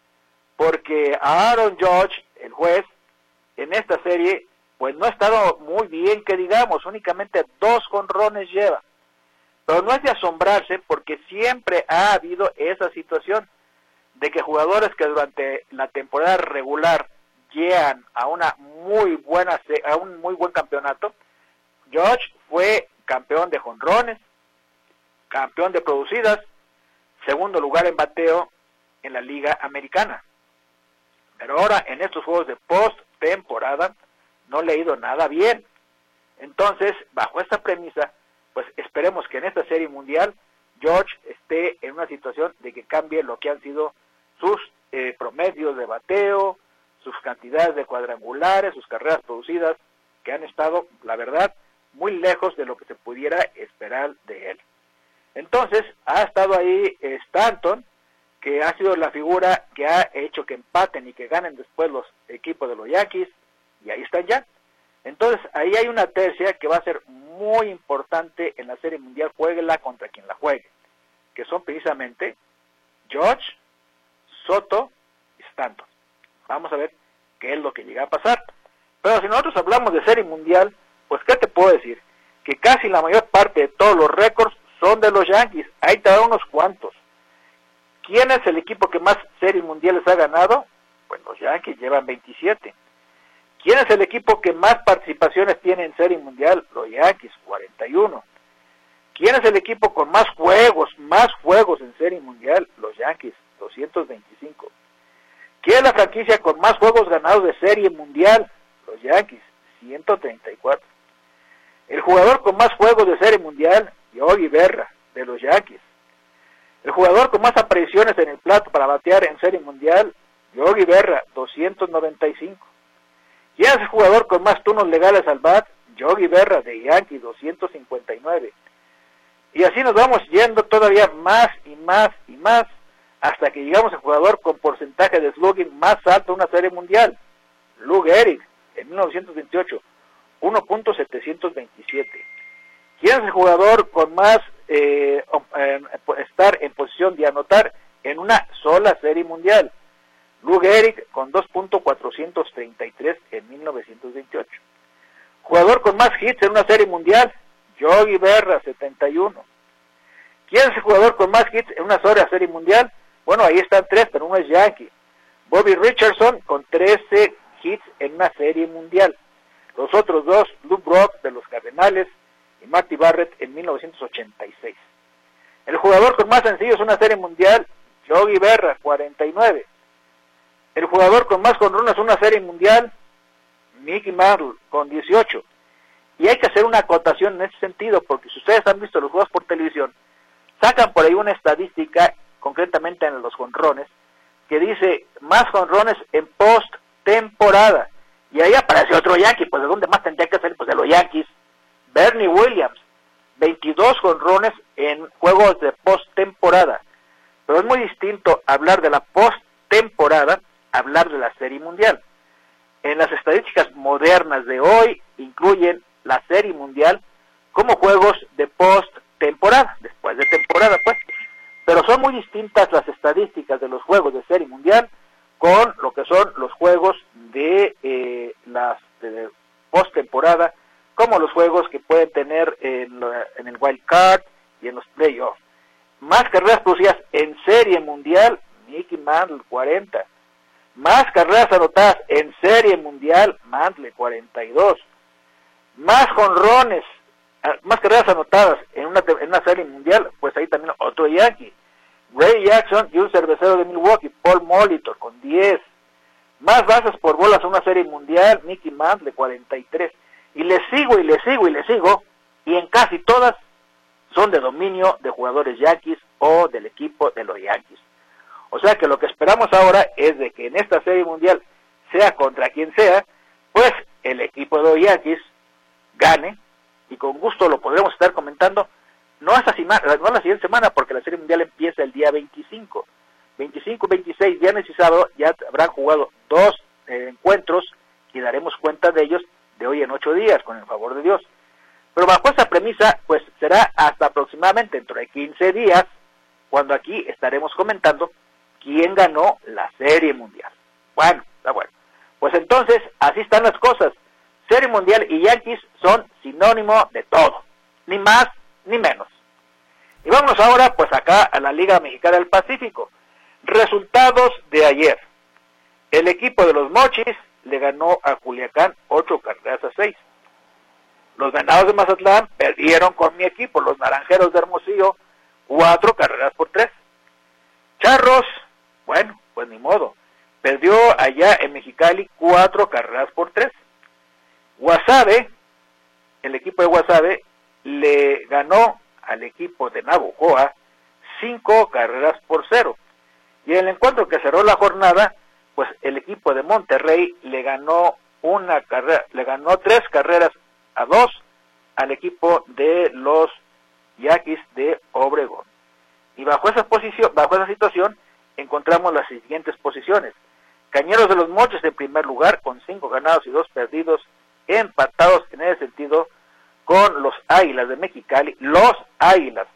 porque Aaron Judge, el juez, en esta serie, pues no ha estado muy bien, que digamos, únicamente dos jonrones lleva, pero no es de asombrarse, porque siempre ha habido esa situación de que jugadores que durante la temporada regular llegan a una muy buena a un muy buen campeonato. Judge fue campeón de jonrones, campeón de producidas, segundo lugar en bateo en la Liga Americana. Pero ahora en estos juegos de post-temporada no le ha ido nada bien. Entonces, bajo esta premisa, pues esperemos que en esta serie mundial Judge esté en una situación de que cambie lo que han sido sus eh, promedios de bateo, sus cantidades de cuadrangulares, sus carreras producidas, que han estado, la verdad, muy lejos de lo que se pudiera esperar de él. Entonces, ha estado ahí eh, Stanton, que ha sido la figura que ha hecho que empaten y que ganen después los equipos de los Yankees, y ahí están ya. Entonces, ahí hay una tercia que va a ser muy importante en la Serie Mundial, jueguela contra quien la juegue, que son precisamente Judge, Soto y Stanton. Vamos a ver qué es lo que llega a pasar. Pero si nosotros hablamos de Serie Mundial, pues ¿qué te puedo decir? Que casi la mayor parte de todos los récords son de los Yankees. Ahí te da unos cuantos. ¿Quién es el equipo que más Series Mundiales ha ganado? Pues los Yankees llevan veintisiete. ¿Quién es el equipo que más participaciones tiene en Serie Mundial? Los Yankees, cuarenta y uno. ¿Quién es el equipo con más juegos, más juegos en Serie Mundial? Los Yankees, doscientos veinticinco. ¿Quién es la franquicia con más juegos ganados de Serie Mundial? Los Yankees, ciento treinta y cuatro. El jugador con más juegos de Serie Mundial, Yogi Berra, de los Yankees. El jugador con más apariciones en el plato para batear en Serie Mundial, Yogi Berra, doscientos noventa y cinco. ¿Quién es el jugador con más turnos legales al bat? Yogi Berra, de Yankees, doscientos cincuenta y nueve. Y así nos vamos yendo todavía más y más y más, hasta que llegamos al jugador con porcentaje de slugging más alto en una Serie Mundial, Lou Gehrig, en mil novecientos veintiocho, uno punto setecientos veintisiete. ¿Quién es el jugador con más eh, eh, estar en posición de anotar en una sola Serie Mundial? Lou Gehrig, con dos punto cuatrocientos treinta y tres en mil novecientos veintiocho. Jugador con más hits en una Serie Mundial, Yogi Berra, setenta y uno. ¿Quién es el jugador con más hits en una sola Serie Mundial? Bueno, ahí están tres, pero uno es Yankee. Bobby Richardson, con trece hits en una Serie Mundial. Los otros dos, Lou Brock, de los Cardenales, y Marty Barrett, en mil novecientos ochenta y seis. El jugador con más sencillos en una Serie Mundial, Yogi Berra, cuarenta y nueve. El jugador con más jonrones en una Serie Mundial, Mickey Mantle, con dieciocho. Y hay que hacer una acotación en ese sentido, porque si ustedes han visto los juegos por televisión, sacan por ahí una estadística, concretamente en los jonrones, que dice más jonrones en post-temporada. Y ahí aparece otro Yankee, pues ¿de dónde más tendría que ser? Pues de los Yankees, Bernie Williams, veintidós jonrones en juegos de post-temporada. Pero es muy distinto hablar de la post-temporada, hablar de la Serie Mundial. En las estadísticas modernas de hoy, incluyen la Serie Mundial como juegos de post-temporada, después de temporada, pues. Pero son muy distintas las estadísticas de los juegos de Serie Mundial con lo que son los juegos de eh, las de post-temporada, como los juegos que pueden tener en, en el Wild Card y en los playoffs. Más carreras producidas en Serie Mundial, Mickey Mantle, cuarenta. Más carreras anotadas en Serie Mundial, Mantle, cuarenta y dos. Más jonrones, más carreras anotadas en una, en una Serie Mundial, pues ahí también otro Yankee. Ray Jackson y un cervecero de Milwaukee, Paul Molitor, con diez. Más bases por bolas en una Serie Mundial, Mickey Mantle, cuarenta y tres. Y le sigo, y le sigo, y le sigo, y en casi todas son de dominio de jugadores Yankees o del equipo de los Yankees. O sea que lo que esperamos ahora es de que en esta Serie Mundial, sea contra quien sea, pues el equipo de los Yankees gane, y con gusto lo podremos estar comentando, no esta semana, no la siguiente semana, porque la Serie Mundial empieza el día veinticinco. veinticinco, veintiséis, viernes y sábado, ya habrán jugado dos eh, encuentros, y daremos cuenta de ellos de hoy en ocho días, con el favor de Dios. Pero bajo esa premisa, pues será hasta aproximadamente dentro de quince días, cuando aquí estaremos comentando quién ganó la Serie Mundial. Bueno, está bueno. Pues entonces, así están las cosas. Serie Mundial y Yankees son sinónimo de todo, ni más ni menos. Y vámonos ahora, pues acá a la Liga Mexicana del Pacífico. Resultados de ayer. El equipo de los Mochis le ganó a Culiacán ocho carreras a seis. Los Venados de Mazatlán perdieron con mi equipo, los Naranjeros de Hermosillo, cuatro carreras por tres. Charros, bueno, pues ni modo, perdió allá en Mexicali cuatro carreras por tres. Guasave, el equipo de Guasave, le ganó al equipo de Navojoa cinco carreras por cero. Y en el encuentro que cerró la jornada, pues el equipo de Monterrey le ganó una carrera, le ganó tres carreras a dos al equipo de los Yaquis de Obregón. Y bajo esa posición, bajo esa situación, encontramos las siguientes posiciones. Cañeros de los Mochis en primer lugar con cinco ganados y dos perdidos, empatados en ese sentido con los Águilas de Mexicali, los Águilas,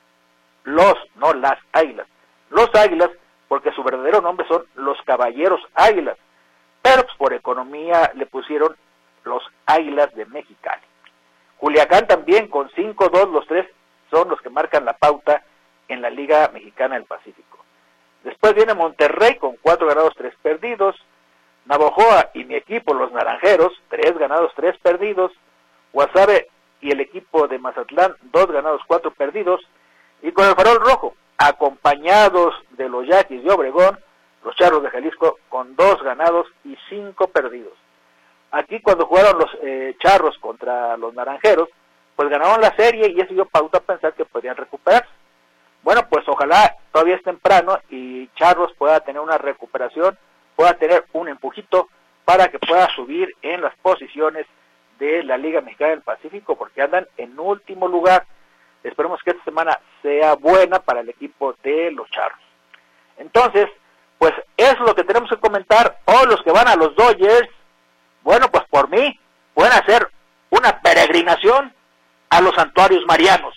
los, no las Águilas, los Águilas, porque su verdadero nombre son los Caballeros Águilas, pero pues por economía le pusieron los Águilas de Mexicali. Culiacán también con cinco dos, los tres son los que marcan la pauta en la Liga Mexicana del Pacífico. Después viene Monterrey con cuatro ganados, tres perdidos. Navojoa y mi equipo, los Naranjeros, tres ganados, tres perdidos. Guasave y el equipo de Mazatlán, dos ganados, cuatro perdidos. Y con el Farol Rojo, acompañados de los Yaquis de Obregón, los Charros de Jalisco, con dos ganados y cinco perdidos. Aquí cuando jugaron los eh, Charros contra los Naranjeros, pues ganaron la serie y eso dio pauta a pensar que podían recuperarse. Bueno, pues ojalá todavía es temprano y Charros pueda tener una recuperación, pueda tener un empujito para que pueda subir en las posiciones de la Liga Mexicana del Pacífico, porque andan en último lugar. Esperemos que esta semana sea buena para el equipo de los Charros. Entonces, pues eso es lo que tenemos que comentar. Hoy los que van a los Dodgers, bueno, pues por mí pueden hacer una peregrinación a los santuarios marianos,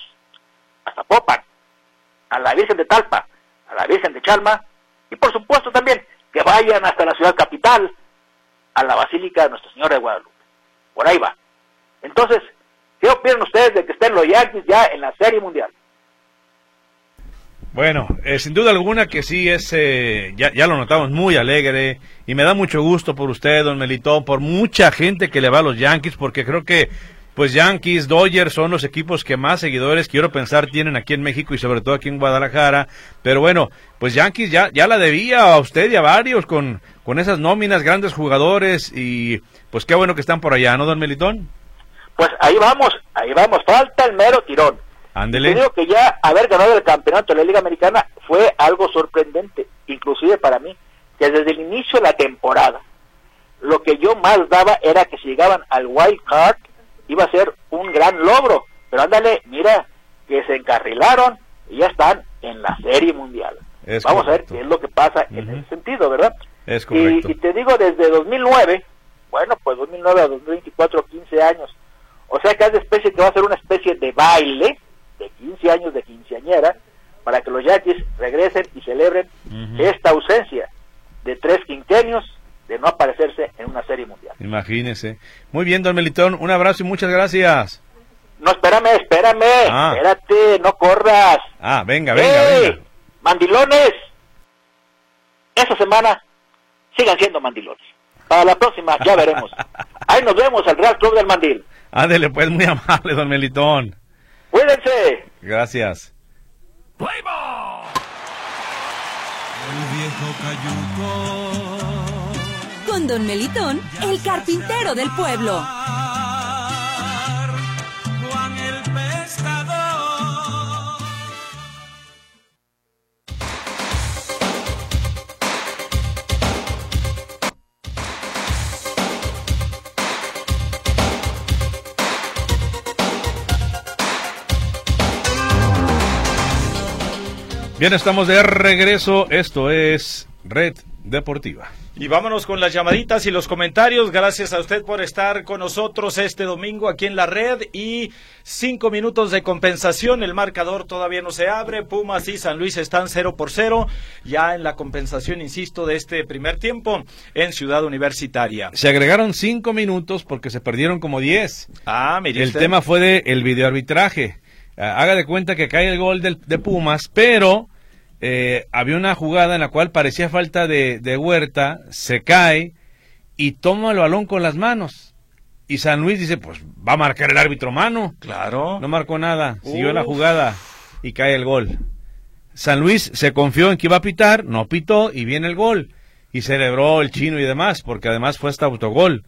a Zapopan, a la Virgen de Talpa, a la Virgen de Chalma, y por supuesto también que vayan hasta la ciudad capital, a la Basílica de Nuestra Señora de Guadalupe. Por ahí va. Entonces, ¿qué opinan ustedes de que estén los Yankees ya en la Serie Mundial? Bueno, eh, sin duda alguna que sí es, eh, ya, ya lo notamos, muy alegre, y me da mucho gusto por usted, don Melitón, por mucha gente que le va a los Yankees, porque creo que pues Yankees, Dodgers son los equipos que más seguidores, quiero pensar, tienen aquí en México y sobre todo aquí en Guadalajara. Pero bueno, pues Yankees ya, ya la debía a usted y a varios con, con esas nóminas, grandes jugadores, y pues qué bueno que están por allá, ¿no, don Melitón? Pues ahí vamos, ahí vamos, falta el mero tirón. Ándele. Te digo que ya haber ganado el campeonato de la Liga Americana fue algo sorprendente, inclusive para mí, que desde el inicio de la temporada, lo que yo más daba era que si llegaban al wild card, iba a ser un gran logro, pero ándale, mira, que se encarrilaron y ya están en la Serie Mundial. Es Vamos correcto. a ver qué es lo que pasa uh-huh. en ese sentido, ¿verdad? Es correcto. Y, y te digo, desde dos mil nueve, bueno, pues dos mil nueve a dos mil veinticuatro, quince años, o sea que es de especie que va a ser una especie de baile de quince años de quinceañera, para que los Yankees regresen y celebren uh-huh. esta ausencia de tres quinquenios de no aparecerse en una Serie Mundial. Imagínese. Muy bien, don Melitón, un abrazo y muchas gracias. No, espérame, espérame, ah. espérate, no corras. Ah, venga, venga, ¡Ey! venga. Mandilones, esta semana sigan siendo mandilones. Para la próxima ya veremos. Ahí nos vemos al Real Club del Mandil. Ándele, pues, muy amable, don Melitón. Cuídense. Gracias. ¡Play ball! El viejo cayuco. Con don Melitón, el carpintero del pueblo. Juan el pescador. Bien, estamos de regreso. Esto es Red Deportiva. Y vámonos con las llamaditas y los comentarios. Gracias a usted por estar con nosotros este domingo aquí en la red. Y cinco minutos de compensación. El marcador todavía no se abre. Pumas y San Luis están cero por cero. Ya en la compensación, insisto, de este primer tiempo en Ciudad Universitaria. Se agregaron cinco minutos porque se perdieron como diez. Ah, mire El usted. tema fue de el videoarbitraje. Haga de cuenta que cae el gol del, de Pumas, pero eh, había una jugada en la cual parecía falta de, de Huerta, se cae y toma el balón con las manos. Y San Luis dice, pues va a marcar el árbitro mano. Claro. No marcó nada, siguió Uf. la jugada y cae el gol. San Luis se confió en que iba a pitar, no pitó y viene el gol. Y celebró el chino y demás, porque además fue hasta autogol.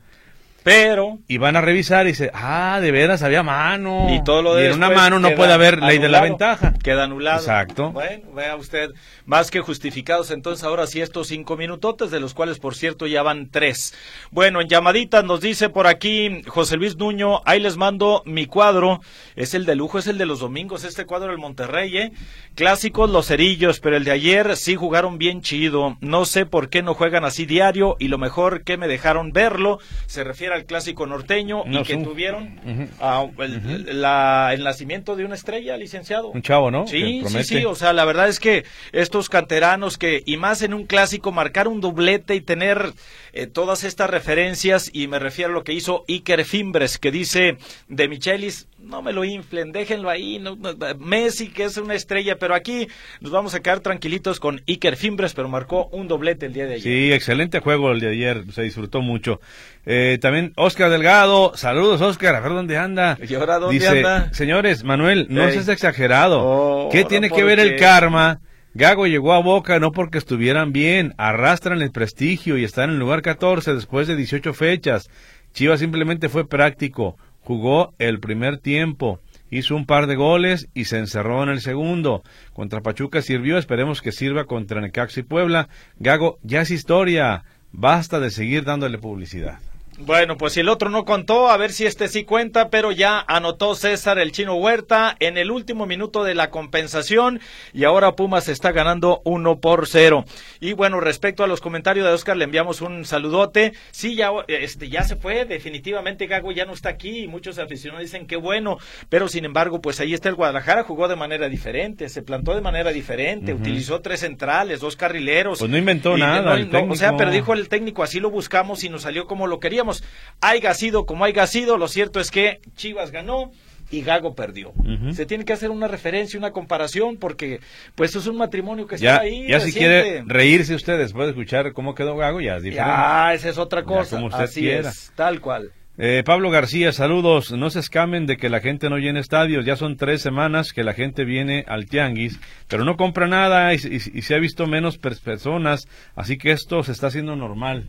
Pero Y van a revisar y dice, ah, de veras había mano. y todo lo de y en una después mano no queda puede haber ley de la anulado, ventaja. Queda anulado. Exacto. Bueno, vea usted, más que justificados entonces ahora sí estos cinco minutotes, de los cuales por cierto ya van tres. Bueno, en llamaditas nos dice por aquí José Luis Nuño, ahí les mando mi cuadro, es el de lujo, es el de los domingos, este cuadro del Monterrey, ¿eh? Clásicos los cerillos, pero el de ayer sí jugaron bien chido, no sé por qué no juegan así diario y lo mejor que me dejaron verlo, se refiere al clásico norteño No, y que sí. tuvieron Ujú. ah, el, Ujú. la, el nacimiento de una estrella, licenciado. Un chavo, ¿no? Sí, Que sí, promete. sí, o sea, la verdad es que estos canteranos que, y más en un clásico, marcar un doblete y tener eh, todas estas referencias, y me refiero a lo que hizo Iker Fimbres, que dice de Michelis, no me lo inflen, déjenlo ahí, no, no, Messi que es una estrella, pero aquí nos vamos a quedar tranquilitos con Iker Fimbres, pero marcó un doblete el día de ayer. Sí, excelente juego el de ayer, se disfrutó mucho. Eh, también Oscar Delgado, saludos Oscar, a ver dónde anda. ¿Y ahora dónde Dice, anda? señores, Manuel, no Ey. seas exagerado. Oh, ¿Qué ahora, tiene que ¿por ver el qué? karma? Gago llegó a Boca no porque estuvieran bien, arrastran el prestigio y están en el lugar catorce después de dieciocho fechas. Chivas simplemente fue práctico, jugó el primer tiempo, hizo un par de goles y se encerró en el segundo. Contra Pachuca sirvió, esperemos que sirva contra Necaxa y Puebla. Gago, ya es historia, basta de seguir dándole publicidad. Bueno, pues si el otro no contó, a ver si este sí cuenta, pero ya anotó César el Chino Huerta en el último minuto de la compensación y ahora Pumas está ganando uno por cero. Y bueno, respecto a los comentarios de Oscar, le enviamos un saludote. Sí, ya, este, ya se fue, definitivamente Gago ya no está aquí y muchos aficionados dicen que bueno, pero sin embargo, pues ahí está el Guadalajara, jugó de manera diferente, se plantó de manera diferente, Uh-huh. utilizó tres centrales, dos carrileros. Pues no inventó y nada no- el no, o sea, técnico. pero dijo el técnico, así lo buscamos y nos salió como lo queríamos. Haiga sido como haya sido, lo cierto es que Chivas ganó y Gago perdió. Uh-huh. Se tiene que hacer una referencia, una comparación, porque pues es un matrimonio que Ya, está ahí. ya si reciente. quiere reírse usted después de escuchar cómo quedó Gago, ya es diferente. Ya, esa es otra Ya, cosa. como usted Así quiera. es, tal cual. Eh, Pablo García, saludos. No se escamen de que la gente no llena estadios. Ya son tres semanas que la gente viene al tianguis, pero no compra nada y, y- y se ha visto menos per- personas, así que esto se está haciendo normal.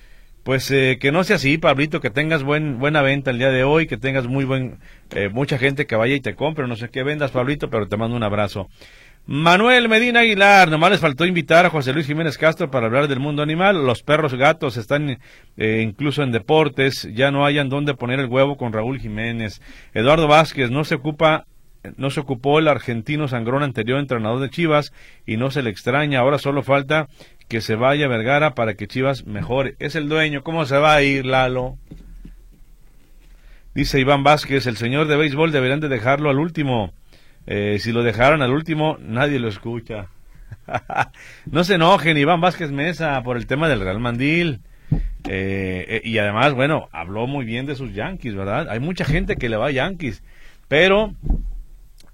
Pues eh, que no sea así, Pablito, que tengas buen buena venta el día de hoy, que tengas muy buen eh, mucha gente que vaya y te compre. No sé qué vendas, Pablito, pero te mando un abrazo. Manuel Medina Aguilar, nomás les faltó invitar a José Luis Jiménez Castro para hablar del mundo animal. Los perros gatos están eh, incluso en deportes, ya no hayan dónde poner el huevo con Raúl Jiménez. Eduardo Vázquez, no se ocupa, no se ocupó el argentino sangrón anterior entrenador de Chivas y no se le extraña, ahora solo falta que se vaya Vergara para que Chivas mejore. Es el dueño, ¿cómo se va a ir, Lalo? Dice Iván Vázquez, el señor de béisbol deberían de dejarlo al último. Eh, si lo dejaran al último, nadie lo escucha. No se enojen, Iván Vázquez Mesa, por el tema del Real Mandil. Eh, eh, y además, bueno, habló muy bien de sus Yankees, ¿verdad? Hay mucha gente que le va a Yankees, pero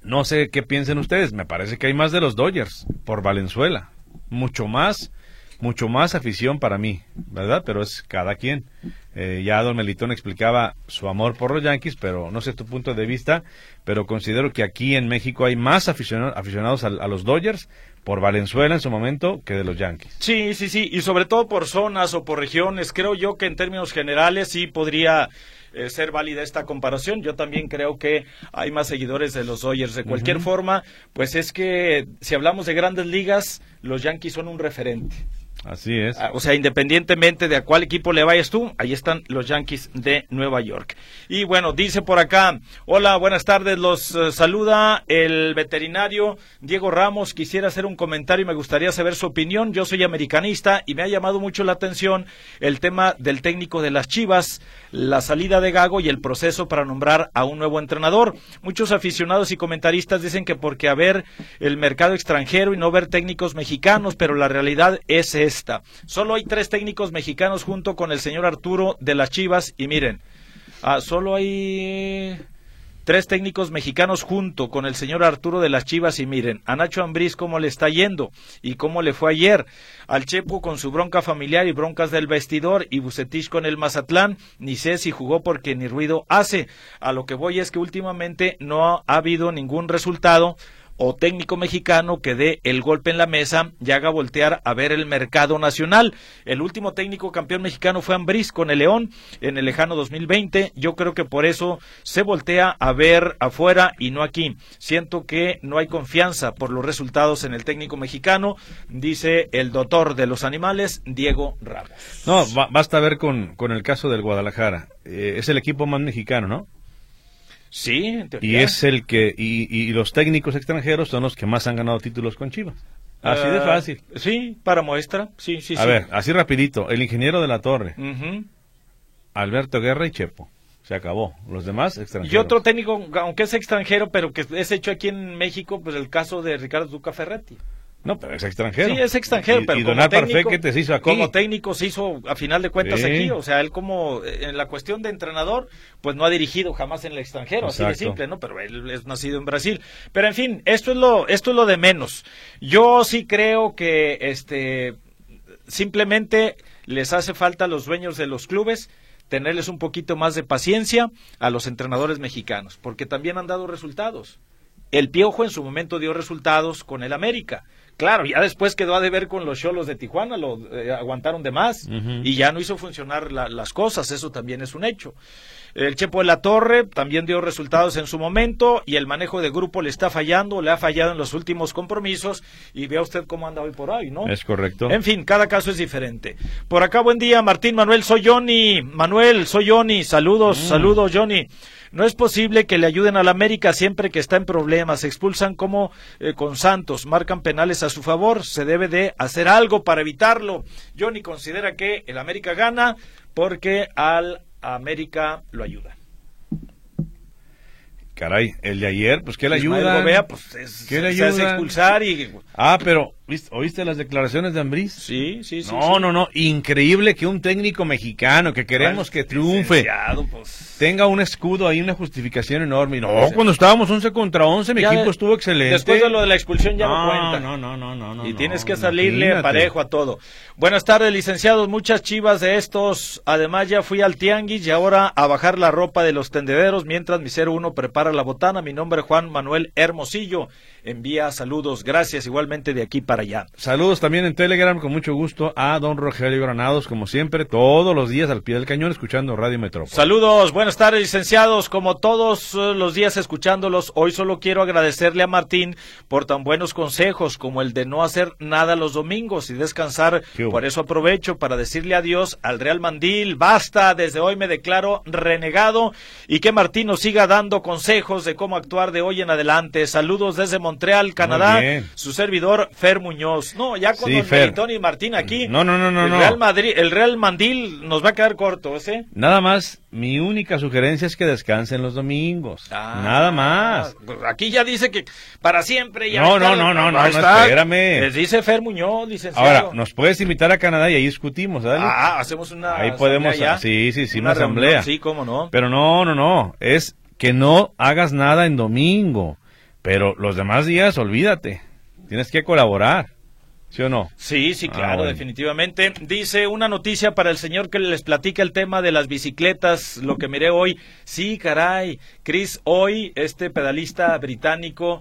No sé qué piensen ustedes, me parece que hay más de los Dodgers por Valenzuela, mucho más, mucho más afición para mí, ¿verdad? Pero es cada quien. Eh, ya don Melitón explicaba su amor por los Yankees, pero no sé tu punto de vista, pero considero que aquí en México hay más aficionados, aficionados a, a los Dodgers por Valenzuela en su momento que de los Yankees. Sí, sí, sí, y sobre todo por zonas o por regiones. Creo yo que en términos generales sí podría eh, ser válida esta comparación. Yo también creo que hay más seguidores de los Dodgers. De cualquier uh-huh. forma, pues es que si hablamos de grandes ligas, los Yankees son un referente. Así es. O sea, independientemente de a cuál equipo le vayas tú, ahí están los Yankees de Nueva York. Y bueno, dice por acá, hola, buenas tardes, los uh, saluda el veterinario Diego Ramos. Quisiera hacer un comentario y me gustaría saber su opinión. Yo soy americanista y me ha llamado mucho la atención el tema del técnico de las Chivas, la salida de Gago y el proceso para nombrar a un nuevo entrenador. Muchos aficionados y comentaristas dicen que porque haber el mercado extranjero y no ver técnicos mexicanos, pero la realidad es esta. Solo hay tres técnicos mexicanos junto con el señor Arturo de las Chivas y miren, ah, solo hay tres técnicos mexicanos junto con el señor Arturo de las Chivas y miren, a Nacho Ambriz cómo le está yendo y cómo le fue ayer, al Chepo con su bronca familiar y broncas del vestidor y Vucetich con el Mazatlán, ni sé si jugó porque ni ruido hace. A lo que voy es que últimamente no ha habido ningún resultado o técnico mexicano que dé el golpe en la mesa y haga voltear a ver el mercado nacional. El último técnico campeón mexicano fue Ambriz con el León en el lejano dos mil veinte. Yo creo que por eso se voltea a ver afuera y no aquí. Siento que no hay confianza por los resultados en el técnico mexicano, dice el doctor de los animales, Diego Ramos. No, ba- basta ver con, con el caso del Guadalajara. Eh, es el equipo más mexicano, ¿no? Sí, en teoría. Y es el que y, y los técnicos extranjeros son los que más han ganado títulos con Chivas. Así uh, de fácil. Sí, para muestra. Sí, sí, A sí. ver, así rapidito. El ingeniero de la Torre, uh-huh. Alberto Guerra y Chepo. Se acabó. Los demás extranjeros. Y otro técnico, aunque es extranjero, pero que es hecho aquí en México, pues el caso de Ricardo Duca Ferretti. No, pero es extranjero. Sí, es extranjero, y, pero y como Donat técnico, Parfeque se hizo aquí. Como técnico se hizo a final de cuentas sí. aquí, o sea, él como en la cuestión de entrenador, pues no ha dirigido jamás en el extranjero, Exacto. así de simple, ¿no? Pero él es nacido en Brasil. Pero en fin, esto es lo esto es lo de menos. Yo sí creo que este simplemente les hace falta a los dueños de los clubes tenerles un poquito más de paciencia a los entrenadores mexicanos, porque también han dado resultados. El Piojo en su momento dio resultados con el América. Claro, ya después quedó a deber con los Xolos de Tijuana, lo eh, aguantaron de más uh-huh. y ya no hizo funcionar la, las cosas, eso también es un hecho. El Chepo de la Torre también dio resultados en su momento y el manejo de grupo le está fallando, le ha fallado en los últimos compromisos y vea usted cómo anda hoy por hoy, ¿no? Es correcto. En fin, cada caso es diferente. Por acá, buen día, Martín Manuel, soy Johnny. Manuel, soy Johnny, saludos, mm. saludos, Johnny. No es posible que le ayuden a la América siempre que está en problemas. Se expulsan como eh, con Santos, marcan penales a su favor. Se debe de hacer algo para evitarlo. Johnny considera que el América gana porque al América lo ayuda. Caray, el de ayer, pues ¿qué le Ismael ayuda? Gobea, pues es, ¿Qué le se hace ayuda? expulsar y... Ah, pero ¿viste, ¿oíste las declaraciones de Ambriz? Sí, sí, sí. No, sí. no, no, increíble que un técnico mexicano que queremos Ay, que triunfe pues... tenga un escudo ahí, una justificación enorme. No, pues, cuando estábamos once contra once, mi equipo de, estuvo excelente. Después de lo de la expulsión ya no, no cuenta. No, no, no, no, no. Y no, tienes no, que salirle imagínate. parejo a todo. Buenas tardes, licenciados. Muchas Chivas de estos. Además, ya fui al tianguis y ahora a bajar la ropa de los tendederos mientras mi cero uno prepara la botana. Mi nombre es Juan Manuel Hermosillo. Envía saludos. Gracias, igualmente de aquí para allá. Saludos también en Telegram, con mucho gusto, a don Rogelio Granados, como siempre, todos los días al pie del cañón, escuchando Radio Metrópoli. Saludos, buenas tardes, licenciados. Como todos los días escuchándolos, hoy solo quiero agradecerle a Martín por tan buenos consejos como el de no hacer nada los domingos y descansar. Por eso aprovecho para decirle adiós al Real Mandil. Basta, desde hoy me declaro renegado y que Martín nos siga dando consejos de cómo actuar de hoy en adelante. Saludos desde Montreal, Canadá. Su servidor, Fer Muñoz. No, ya con sí, don Melitón y Martín aquí. No, no, no, no. El no. Real Madrid, el Real Mandil nos va a quedar corto, ¿eh? Nada más, mi única sugerencia es que descansen los domingos. Ah, Nada más. Aquí ya dice que para siempre ya. No, no, no, no, no, no, espérame. Les dice Fer Muñoz, licenciado. Ahora, nos puedes invitar a Canadá y ahí discutimos, ¿dale? Ah, hacemos una Ahí podemos, ya. sí, sí, sí, una, una asamblea. Reunión, sí, cómo no. Pero no, no, no, es que no hagas nada en domingo. pero los demás días, olvídate, tienes que colaborar. ¿Sí o no? Sí, sí, claro, ah, bueno. definitivamente. Dice una noticia para el señor que les platica el tema de las bicicletas, lo que miré hoy. Sí, caray, Chris Hoy, este pedalista británico,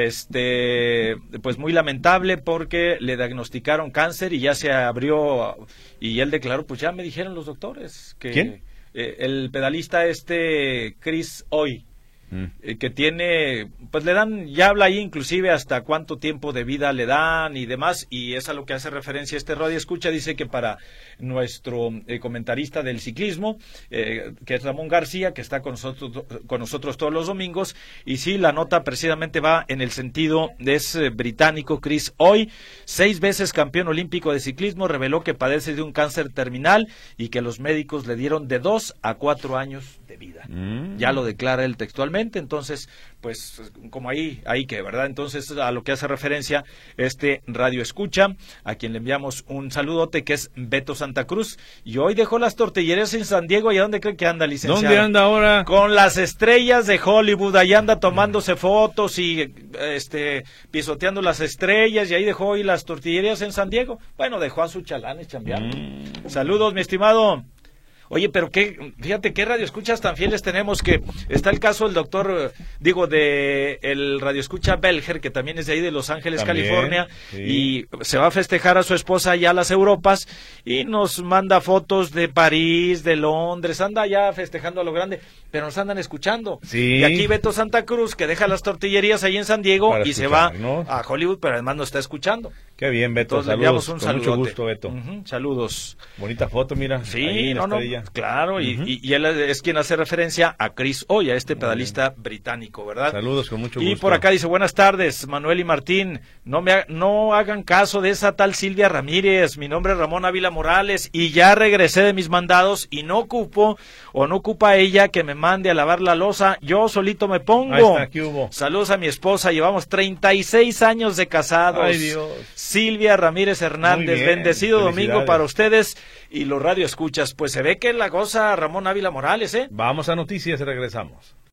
este, pues muy lamentable porque le diagnosticaron cáncer y ya se abrió, y él declaró, pues ya me dijeron los doctores que... ¿Quién? Eh, el pedalista este, Chris Hoy. Mm. Eh, que tiene, pues le dan, ya habla ahí inclusive hasta cuánto tiempo de vida le dan y demás, y es a lo que hace referencia este radio escucha. Dice que para nuestro eh, comentarista del ciclismo, eh, que es Ramón García, que está con nosotros, con nosotros todos los domingos, y sí, la nota precisamente va en el sentido de ese británico Chris Hoy, seis veces campeón olímpico de ciclismo, reveló que padece de un cáncer terminal y que los médicos le dieron de dos a cuatro años de vida. Mm. Ya lo declara él textualmente. Entonces, pues como ahí, ahí que, ¿verdad? Entonces, a lo que hace referencia este radio escucha, a quien le enviamos un saludote, que es Beto Santa Cruz, y hoy dejó las tortillerías en San Diego. ¿Y a dónde cree que anda, licenciado? ¿Dónde anda ahora? Con las estrellas de Hollywood, ahí anda tomándose fotos y este pisoteando las estrellas, y ahí dejó hoy las tortillerías en San Diego. Bueno, dejó a su chalanes chambeando. Mm. Saludos, mi estimado. Oye, pero qué, fíjate qué radioescuchas tan fieles tenemos, que está el caso del doctor, digo, de el radioescucha Belger, que también es de ahí de Los Ángeles, también, California, sí. Y se va a festejar a su esposa allá a las Europas, y nos manda fotos de París, de Londres, anda ya festejando a lo grande, pero nos andan escuchando. Sí. Y aquí Beto Santa Cruz, que deja las tortillerías ahí en San Diego para y se va a Hollywood, pero además nos está escuchando. Qué bien, Beto. Entonces, saludos, un con mucho gusto, Beto. Uh-huh, saludos. Bonita foto, mira. Sí, no, no, claro, uh-huh. y, y él es quien hace referencia a Chris Hoy, a este pedalista británico, ¿verdad? Saludos, con mucho gusto. Y por acá dice, buenas tardes, Manuel y Martín, no me ha, no hagan caso de esa tal Silvia Ramírez, mi nombre es Ramón Ávila Morales, y ya regresé de mis mandados, y no ocupo, o no ocupa ella que me mande a lavar la loza, yo solito me pongo. Ahí está, ¿qué hubo? Saludos a mi esposa, llevamos treinta y seis años de casados. Ay, Dios. Silvia Ramírez Hernández, bendecido domingo para ustedes y los radioescuchas. Pues se ve que la goza Ramón Ávila Morales, ¿eh? Vamos a noticias y regresamos.